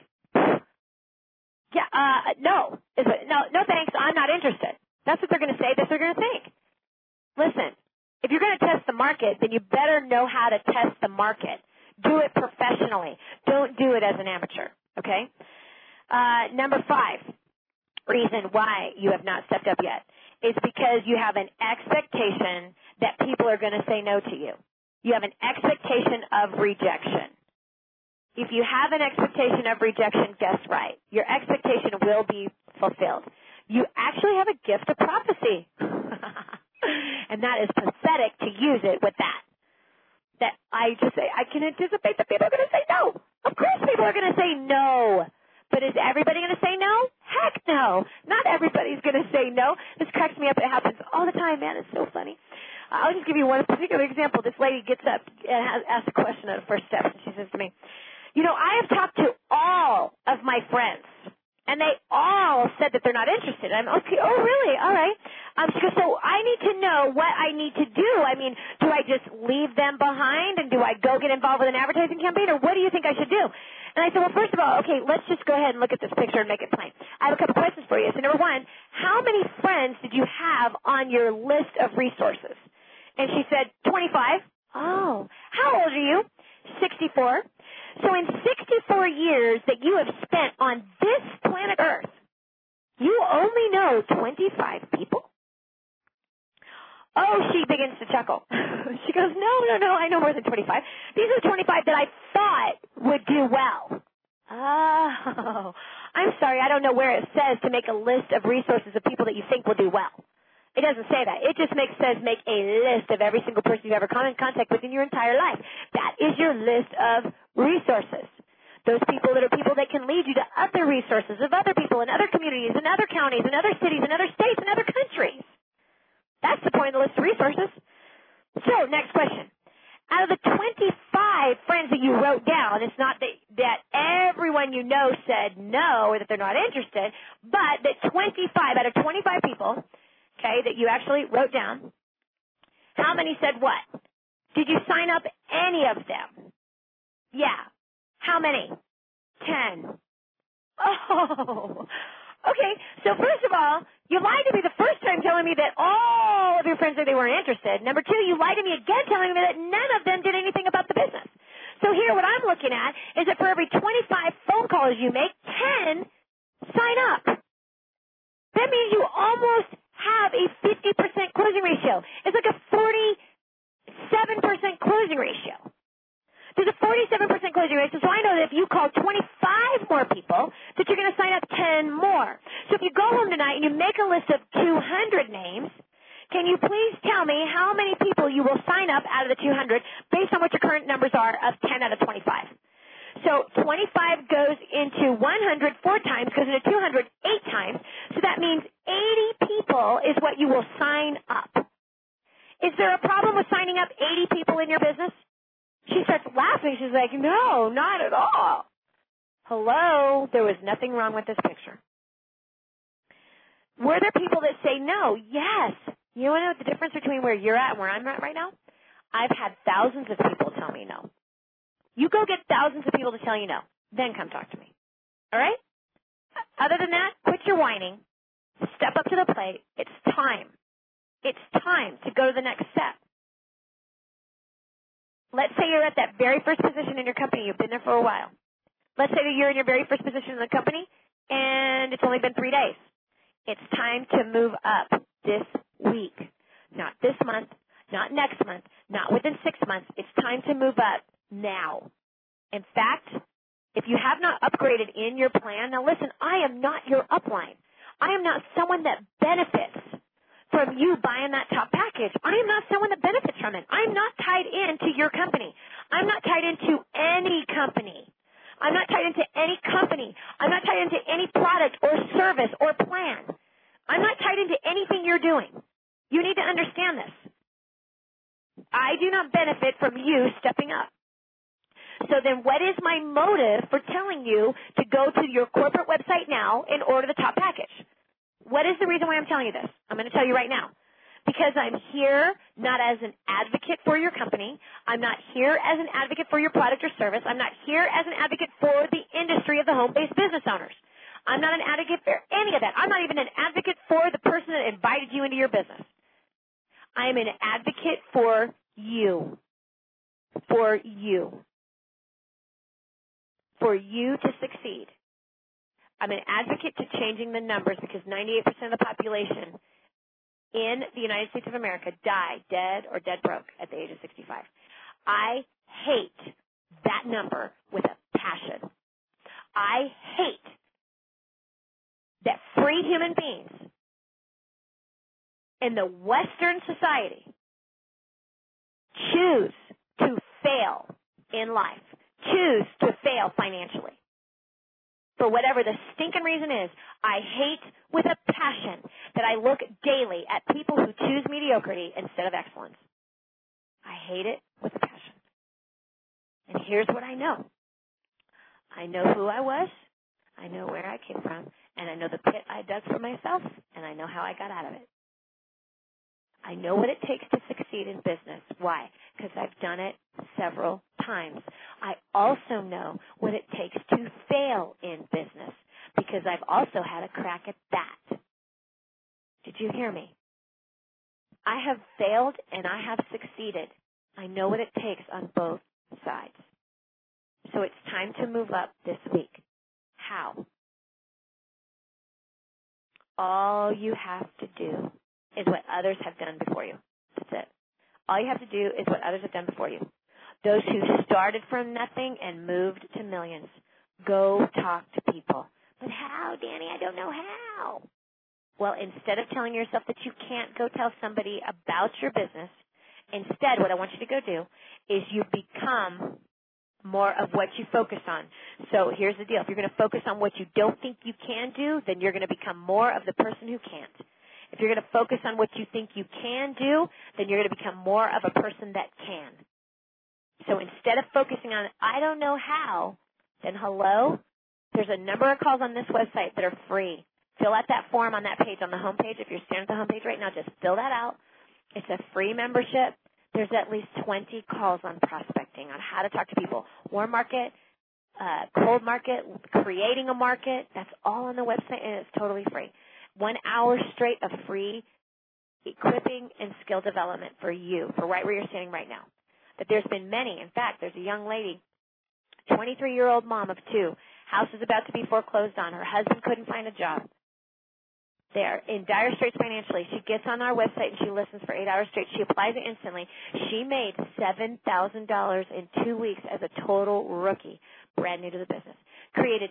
Yeah, no, thanks. I'm not interested. That's what they're going to say. That's what they're going to think. Listen, if you're going to test the market, then you better know how to test the market. Do it professionally. Don't do it as an amateur. Okay. Number 5. Reason why you have not stepped up yet is because you have an expectation that people are going to say no to you. You have an expectation of rejection. If you have an expectation of rejection, guess right. Your expectation will be fulfilled. You actually have a gift of prophecy. And that is pathetic to use it with that. That I just say, I can anticipate that people are going to say no. Of course people are going to say no. But is everybody going to say no? Heck no. Not everybody's going to say no. This cracks me up. It happens all the time, man. It's so funny. I'll just give you one particular example. This lady gets up and asks a question at the first step, and she says to me, you know, I have talked to all of my friends, and they all said that they're not interested. I'm okay. Oh, really? All right. She goes, so I need to know what I need to do. I mean, do I just leave them behind, and do I go get involved with an advertising campaign, or what do you think I should do? And I said, well, first of all, okay, let's just go ahead and look at this picture and make it plain. I have a couple questions for you. So number 1, how many friends did you have on your list of resources? And she said, 25. Oh, how old are you? 64. So in 64 years that you have spent on this planet Earth, you only know 25 people? Oh, she begins to chuckle. She goes, no, I know more than 25. These are the 25 that I thought would do well. Oh, I'm sorry, I don't know where it says to make a list of resources of people that you think will do well. It doesn't say that. It just says make a list of every single person you've ever come in contact with in your entire life. That is your list of resources. Those people that are people that can lead you to other resources of other people in other communities, in other counties, in other cities, in other states, in other countries. That's the point of the list of resources. So, next question. Out of the 25 friends that you wrote down, it's not that everyone you know said no or that they're not interested, but that 25 out of 25 people, okay, that you actually wrote down, how many said what? Did you sign up any of them? Yeah. How many? 10. Oh. Okay, so first of all, you lied to me the first time telling me that all of your friends said they weren't interested. Number two, you lied to me again telling me that none of them did anything about the business. So here what I'm looking at is that for every 25 phone calls you make, 10 sign up. That means you almost have a 50% closing ratio. It's like a 47% closing ratio. There's a 47% closing ratio, so I know that if you call 25 more people, that you're going to sign up 10 more. So if you go home tonight and you make a list of 200 names, can you please tell me how many people you will sign up out of the 200 based on what your current numbers are of 10 out of 25? So 25 goes into 100 4 times, goes into 200 8 times, so that means 80 people is what you will sign up. Is there a problem with signing up 80 people in your business? She starts laughing. She's like, no, not at all. Hello? There was nothing wrong with this picture. Were there people that say no? Yes. You want to know the difference between where you're at and where I'm at right now? I've had thousands of people tell me no. You go get thousands of people to tell you no. Then come talk to me. All right? Other than that, quit your whining. Step up to the plate. It's time. It's time to go to the next step. Let's say you're at that very first position in your company. You've been there for a while. Let's say that you're in your very first position in the company, and it's only been 3 days. It's time to move up this week. Not this month, not next month, not within 6 months. It's time to move up now. In fact, if you have not upgraded in your plan, now listen, I am not your upline. I am not someone that benefits from you buying that top package. I am not someone that benefits from it. I'm not tied into your company. I'm not tied into any company. I'm not tied into any company. I'm not tied into any product or service or plan. I'm not tied into anything you're doing. You need to understand this. I do not benefit from you stepping up. So then what is my motive for telling you to go to your corporate website now and order the top package? What is the reason why I'm telling you this? I'm going to tell you right now. Because I'm here not as an advocate for your company. I'm not here as an advocate for your product or service. I'm not here as an advocate for the industry of the home-based business owners. I'm not an advocate for any of that. I'm not even an advocate for the person that invited you into your business. I am an advocate for you. For you. For you to succeed. I'm an advocate to changing the numbers because 98% of the population in the United States of America die dead or dead broke at the age of 65. I hate that number with a passion. I hate that free human beings in the Western society choose to fail in life, choose to fail financially. For whatever the stinking reason is, I hate with a passion that I look daily at people who choose mediocrity instead of excellence. I hate it with a passion. And here's what I know. I know who I was, I know where I came from, and I know the pit I dug for myself, and I know how I got out of it. I know what it takes to succeed in business. Why? Because I've done it several times. I also know what it takes to fail in business because I've also had a crack at that. Did you hear me? I have failed and I have succeeded. I know what it takes on both sides. So it's time to move up this week. How? All you have to do is what others have done before you. That's it. All you have to do is what others have done before you. Those who started from nothing and moved to millions. Go talk to people. But how, Danny? I don't know how. Well, instead of telling yourself that you can't, go tell somebody about your business. Instead, what I want you to go do is you become more of what you focus on. So here's the deal. If you're going to focus on what you don't think you can do, then you're going to become more of the person who can't. If you're going to focus on what you think you can do, then you're going to become more of a person that can. So instead of focusing on, I don't know how, then hello, there's a number of calls on this website that are free. Fill out that form on that page on the home page. If you're standing at the home page right now, just fill that out. It's a free membership. There's at least 20 calls on prospecting, on how to talk to people. Warm market, cold market, creating a market. That's all on the website, and it's totally free. 1 hour straight of free equipping and skill development for you, for right where you're standing right now. But there's been many. In fact, there's a young lady, 23-year-old mom of 2. House is about to be foreclosed on. Her husband couldn't find a job. They're in dire straits financially. She gets on our website and she listens for 8 hours straight. She applies it instantly. She made $7,000 in 2 weeks as a total rookie, brand new to the business. Created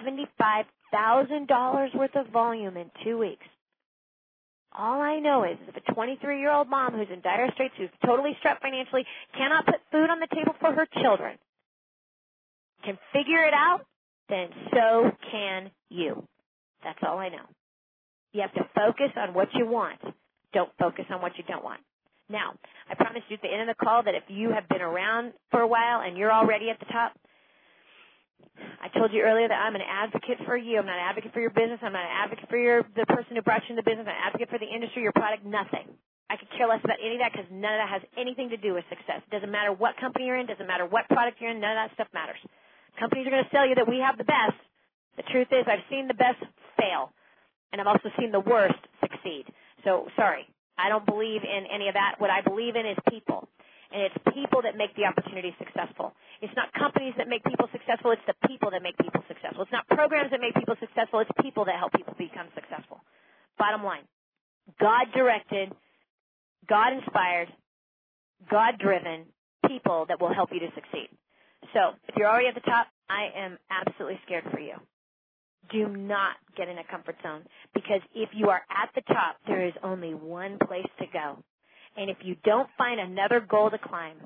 $75,000 worth of volume in 2 weeks. All I know is if a 23-year-old mom who's in dire straits, who's totally strapped financially, cannot put food on the table for her children, can figure it out, then so can you. That's all I know. You have to focus on what you want. Don't focus on what you don't want. Now, I promised you at the end of the call that if you have been around for a while and you're already at the top, I told you earlier that I'm an advocate for you. I'm not an advocate for your business. I'm not an advocate for the person who brought you in the business. I'm an advocate for the industry, your product, nothing. I could care less about any of that because none of that has anything to do with success. It doesn't matter what company you're in. It doesn't matter what product you're in. None of that stuff matters. Companies are going to tell you that we have the best. The truth is I've seen the best fail. And I've also seen the worst succeed. So, sorry, I don't believe in any of that. What I believe in is people. And it's people that make the opportunity successful. It's not companies that make people successful. It's the people that make people successful. It's not programs that make people successful. It's people that help people become successful. Bottom line, God-directed, God-inspired, God-driven people that will help you to succeed. So, if you're already at the top, I am absolutely scared for you. Do not get in a comfort zone, because if you are at the top, there is only one place to go. And if you don't find another goal to climb,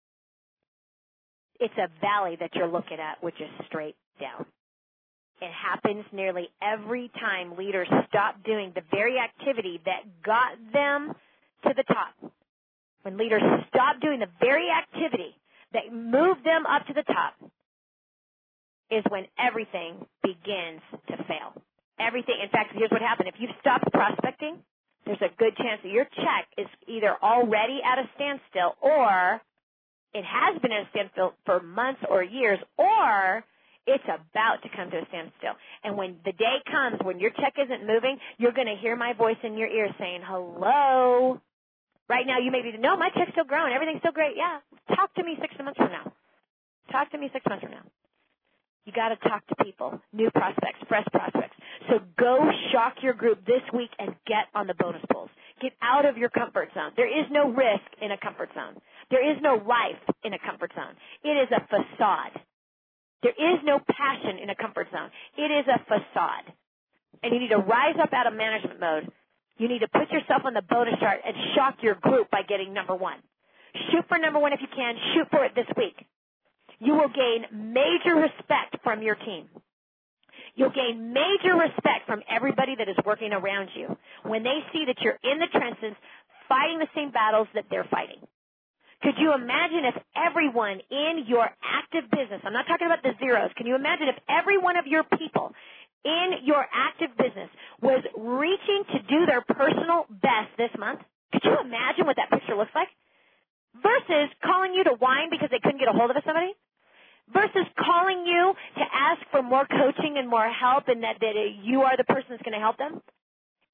it's a valley that you're looking at, which is straight down. It happens nearly every time leaders stop doing the very activity that got them to the top. When leaders stop doing the very activity that moved them up to the top, is when everything begins to fail. Everything. In fact, here's what happened. If you've stopped prospecting, there's a good chance that your check is either already at a standstill, or it has been at a standstill for months or years, or it's about to come to a standstill. And when the day comes when your check isn't moving, you're going to hear my voice in your ear saying, hello. Right now you may be, no, my check's still growing. Everything's still great. Yeah, talk to me 6 months from now. Talk to me 6 months from now. You got to talk to people, new prospects, fresh prospects. So go shock your group this week and get on the bonus polls. Get out of your comfort zone. There is no risk in a comfort zone. There is no life in a comfort zone. It is a facade. There is no passion in a comfort zone. It is a facade. And you need to rise up out of management mode. You need to put yourself on the bonus chart and shock your group by getting number 1. Shoot for number 1 if you can. Shoot for it this week. You will gain major respect from your team. You'll gain major respect from everybody that is working around you when they see that you're in the trenches fighting the same battles that they're fighting. Could you imagine if everyone in your active business, I'm not talking about the zeros, can you imagine if every one of your people in your active business was reaching to do their personal best this month? Could you imagine what that picture looks like? Versus calling you to whine because they couldn't get a hold of somebody? Versus calling you to ask for more coaching and more help and that you are the person that's going to help them?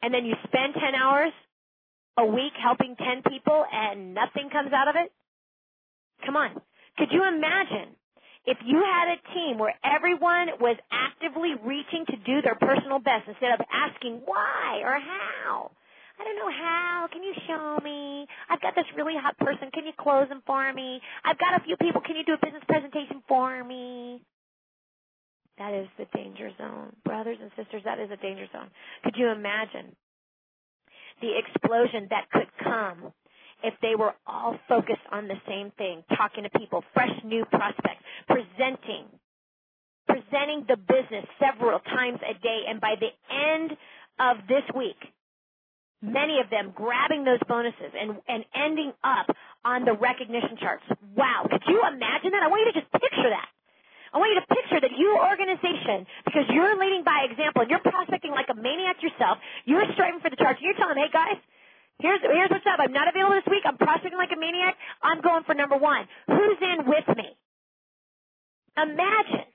and then you spend 10 hours a week helping 10 people and nothing comes out of it? Come on. Could you imagine if you had a team where everyone was actively reaching to do their personal best instead of asking why or how? I don't know how. Can you show me? I've got this really hot person. Can you close them for me? I've got a few people. Can you do a business presentation for me? That is the danger zone. Brothers and sisters, that is a danger zone. Could you imagine the explosion that could come if they were all focused on the same thing, talking to people, fresh new prospects, presenting the business several times a day, and by the end of this week, many of them grabbing those bonuses and ending up on the recognition charts. Wow, could you imagine that? I want you to just picture that. I want you to picture that your organization, because you're leading by example and you're prospecting like a maniac yourself, you're striving for the charts, and you're telling them, hey guys, here's what's up. I'm not available this week. I'm prospecting like a maniac. I'm going for number one. Who's in with me? Imagine.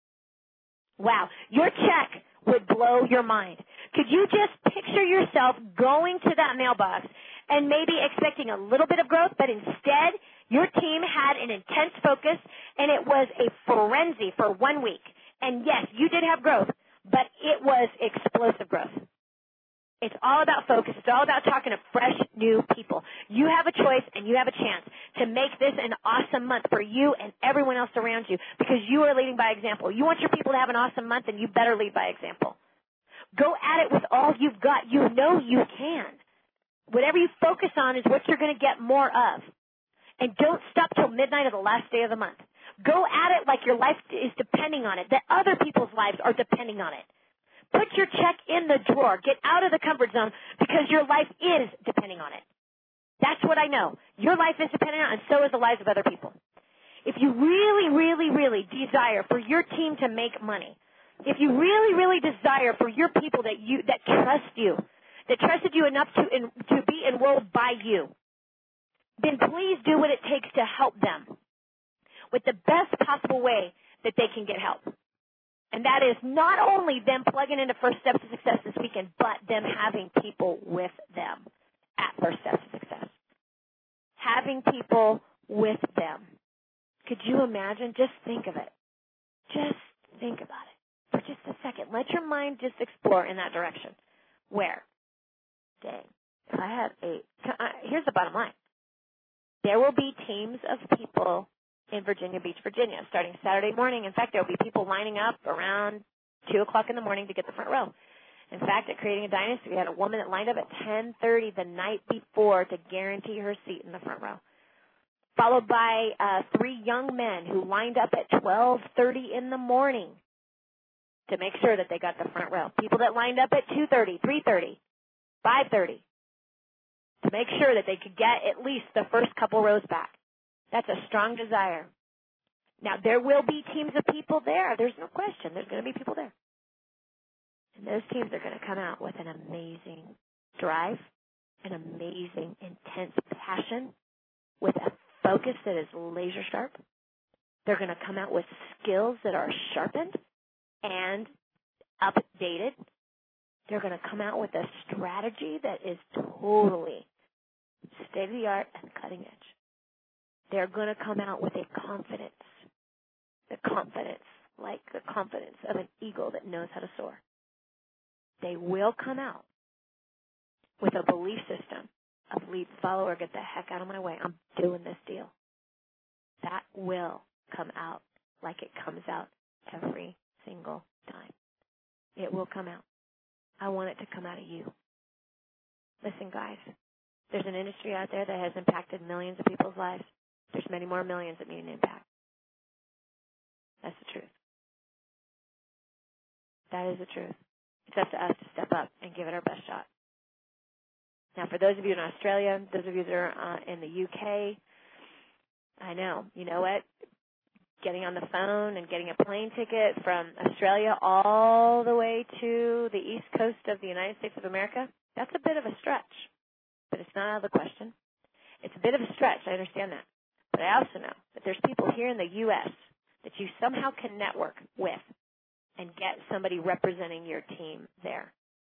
Wow, your check would blow your mind. Could you just picture yourself going to that mailbox and maybe expecting a little bit of growth, but instead your team had an intense focus and it was a frenzy for 1 week. And yes, you did have growth, but it was explosive growth. It's all about focus. It's all about talking to fresh, new people. You have a choice and you have a chance to make this an awesome month for you and everyone else around you because you are leading by example. You want your people to have an awesome month, and you better lead by example. Go at it with all you've got. You know you can. Whatever you focus on is what you're going to get more of. And don't stop till midnight of the last day of the month. Go at it like your life is depending on it, that other people's lives are depending on it. Put your check in the drawer. Get out of the comfort zone because your life is depending on it. That's what I know. Your life is dependent on it, and so is the lives of other people. If you really, really, really desire for your team to make money, if you really, really desire for your people that trust you, that trusted you enough to be enrolled by you, then please do what it takes to help them with the best possible way that they can get help. And that is not only them plugging into First Steps to Success this weekend, but them having people with them at First Steps to Success. Having people with them. Could you imagine? Just think of it. Just think about it for just a second. Let your mind just explore in that direction. Where? Dang. If I have here's the bottom line. There will be teams of people in Virginia Beach, Virginia, starting Saturday morning. In fact, there will be people lining up around 2 o'clock in the morning to get the front row. In fact, at Creating a Dynasty, we had a woman that lined up at 10:30 the night before to guarantee her seat in the front row, followed by 3 young men who lined up at 12:30 in the morning to make sure that they got the front row. People that lined up at 2:30, 3:30, 5:30 to make sure that they could get at least the first couple rows back. That's a strong desire. Now, there will be teams of people there. There's no question. There's going to be people there. And those teams are going to come out with an amazing drive, an amazing, intense passion, with a focus that is laser sharp. They're going to come out with skills that are sharpened and updated. They're going to come out with a strategy that is totally state-of-the-art and cutting edge. They're going to come out with a confidence, like the confidence of an eagle that knows how to soar. They will come out with a belief system of lead, follower, get the heck out of my way. I'm doing this deal. That will come out like it comes out every single time. It will come out. I want it to come out of you. Listen, guys, there's an industry out there that has impacted millions of people's lives. There's many more millions that need an impact. That's the truth. That is the truth. It's up to us to step up and give it our best shot. Now, for those of you in Australia, those of you that are in the UK, I know, you know what? Getting on the phone and getting a plane ticket from Australia all the way to the east coast of the United States of America, that's a bit of a stretch. But it's not out of the question. It's a bit of a stretch. I understand that. But I also know that there's people here in the U.S. that you somehow can network with and get somebody representing your team there.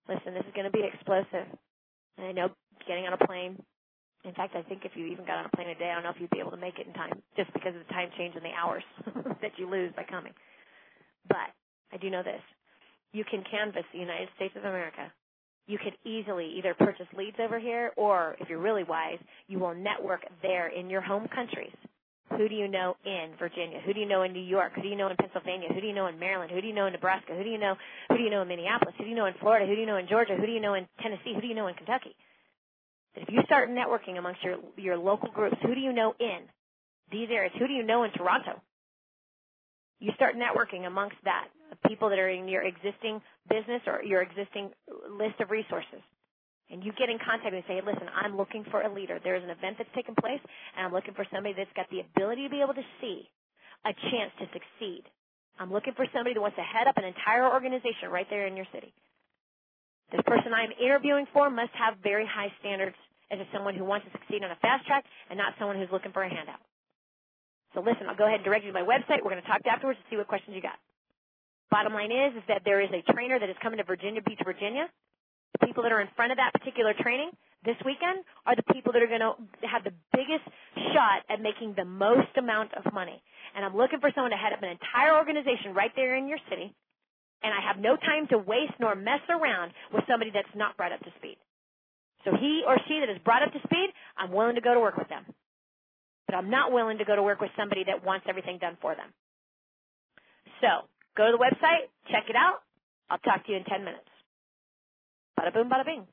Listen, this is going to be explosive. And I know getting on a plane, in fact, I think if you even got on a plane today, I don't know if you'd be able to make it in time just because of the time change and the hours that you lose by coming. But I do know this. You can canvass the United States of America. You could easily either purchase leads over here or, if you're really wise, you will network there in your home countries. Who do you know in Virginia? Who do you know in New York? Who do you know in Pennsylvania? Who do you know in Maryland? Who do you know in Nebraska? Who do you know in Minneapolis? Who do you know in Florida? Who do you know in Georgia? Who do you know in Tennessee? Who do you know in Kentucky? If you start networking amongst your local groups, who do you know in these areas? Who do you know in Toronto? You start networking amongst that, people that are in your existing business or your existing list of resources. And you get in contact and say, listen, I'm looking for a leader. There's an event that's taking place, and I'm looking for somebody that's got the ability to be able to see a chance to succeed. I'm looking for somebody that wants to head up an entire organization right there in your city. This person I'm interviewing for must have very high standards as someone who wants to succeed on a fast track and not someone who's looking for a handout. So listen, I'll go ahead and direct you to my website. We're going to talk afterwards to see what questions you got. Bottom line is that there is a trainer that is coming to Virginia Beach, Virginia. The people that are in front of that particular training this weekend are the people that are going to have the biggest shot at making the most amount of money. And I'm looking for someone to head up an entire organization right there in your city. And I have no time to waste nor mess around with somebody that's not brought up to speed. So he or she that is brought up to speed, I'm willing to go to work with them. But I'm not willing to go to work with somebody that wants everything done for them. So go to the website, check it out. I'll talk to you in 10 minutes. Bada boom, bada bing.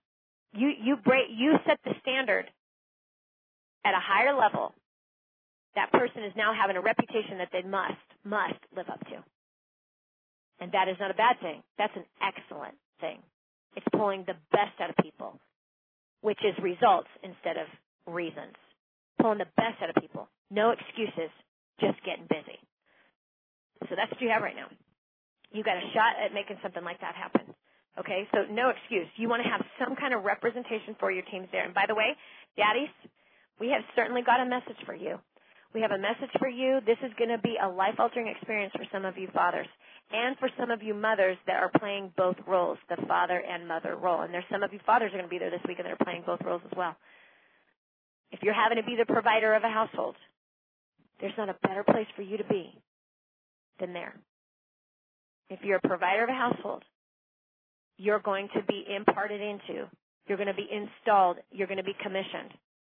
You set the standard at a higher level. That person is now having a reputation that they must live up to. And that is not a bad thing. That's an excellent thing. It's pulling the best out of people, which is results instead of reasons. Pulling the best out of people. No excuses, just getting busy. So that's what you have right now. You got a shot at making something like that happen. Okay, so no excuse. You want to have some kind of representation for your teams there. And by the way, daddies, we have certainly got a message for you. We have a message for you. This is going to be a life-altering experience for some of you fathers and for some of you mothers that are playing both roles, the father and mother role. And there's some of you fathers are going to be there this week and they're playing both roles as well. If you're having to be the provider of a household, there's not a better place for you to be than there. If you're a provider of a household, you're going to be imparted into. You're going to be installed. You're going to be commissioned.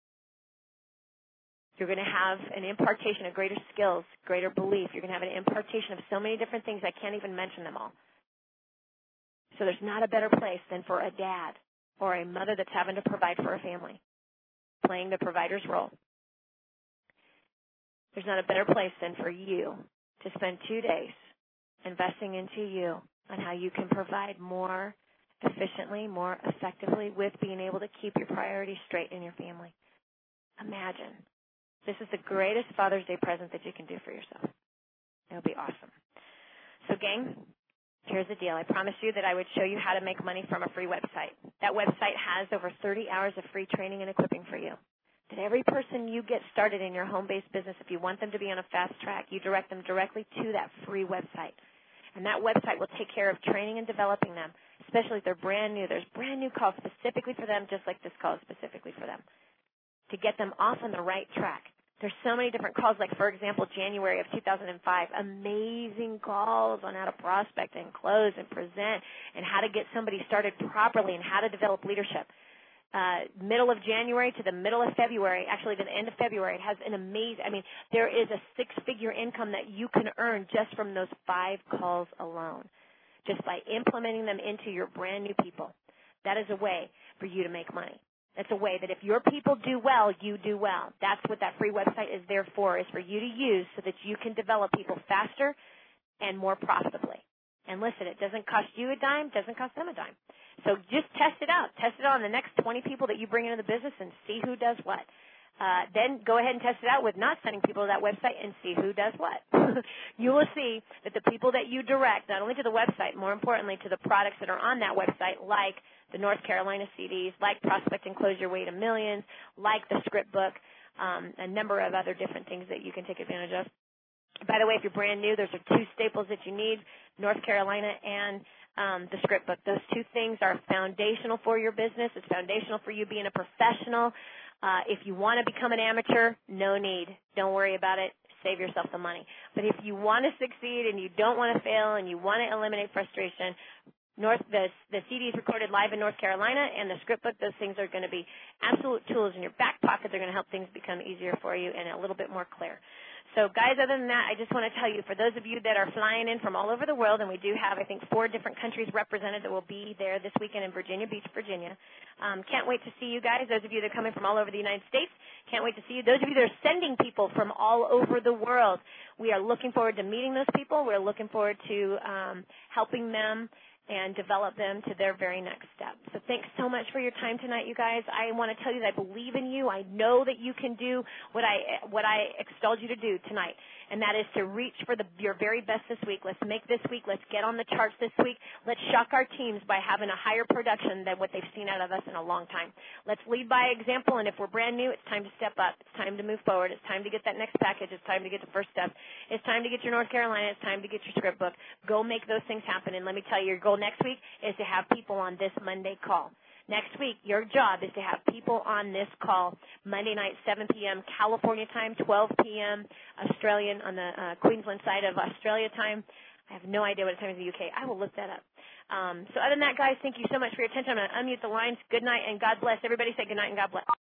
You're going to have an impartation of greater skills, greater belief. You're going to have an impartation of so many different things, I can't even mention them all. So there's not a better place than for a dad or a mother that's having to provide for a family, playing the provider's role. There's not a better place than for you to spend 2 days investing into you on how you can provide more efficiently, more effectively with being able to keep your priorities straight in your family. Imagine. This is the greatest Father's Day present that you can do for yourself. It'll be awesome. So, gang, here's the deal. I promised you that I would show you how to make money from a free website. That website has over 30 hours of free training and equipping for you. That every person you get started in your home-based business, if you want them to be on a fast track, you direct them directly to that free website. And that website will take care of training and developing them, especially if they're brand new. There's brand new calls specifically for them, just like this call is specifically for them, to get them off on the right track. There's so many different calls, like, for example, January of 2005, amazing calls on how to prospect and close and present and how to get somebody started properly and how to develop leadership. Middle of January to the middle of February, actually to the end of February, it has an amazing, there is a six-figure income that you can earn just from those 5 calls alone, just by implementing them into your brand new people. That is a way for you to make money. That's a way that if your people do well, you do well. That's what that free website is there for, is for you to use so that you can develop people faster and more profitably. And listen, it doesn't cost you a dime, doesn't cost them a dime. So just test it out. Test it out on the next 20 people that you bring into the business and see who does what. Then go ahead and test it out with not sending people to that website and see who does what. You will see that the people that you direct, not only to the website, more importantly to the products that are on that website, like the North Carolina CDs, like Prospect and Close Your Way to Millions, like the script book, a number of other different things that you can take advantage of. By the way, if you're brand new, those are 2 staples that you need, North Carolina and the script book. Those two things are foundational for your business. It's foundational for you being a professional. If you want to become an amateur, no need. Don't worry about it. Save yourself the money. But if you want to succeed and you don't want to fail and you want to eliminate frustration, the CD is recorded live in North Carolina, and the script book, those things are going to be absolute tools in your back pocket. They're going to help things become easier for you and a little bit more clear. So, guys, other than that, I just want to tell you, for those of you that are flying in from all over the world, and we do have, I think, 4 different countries represented that will be there this weekend in Virginia Beach, Virginia. Can't wait to see you guys. Those of you that are coming from all over the United States, can't wait to see you. Those of you that are sending people from all over the world, we are looking forward to meeting those people. We're looking forward to helping them and develop them to their very next step. So thanks so much for your time tonight, you guys. I want to tell you that I believe in you. I know that you can do what I extolled you to do tonight, and that is to reach for your very best this week. Let's make this week. Let's get on the charts this week. Let's shock our teams by having a higher production than what they've seen out of us in a long time. Let's lead by example, and if we're brand new, it's time to step up. It's time to move forward. It's time to get that next package. It's time to get the first step. It's time to get your North Carolina. It's time to get your script book. Go make those things happen, and let me tell you, your goal next week is to have people on this Monday call. Next week, your job is to have people on this call Monday night, 7 p.m. California time, 12 p.m. Australian on the Queensland side of Australia time. I have no idea what time is in the UK. I will look that up. So other than that, guys, thank you so much for your attention. I'm going to unmute the lines. Good night and God bless. Everybody say good night and God bless.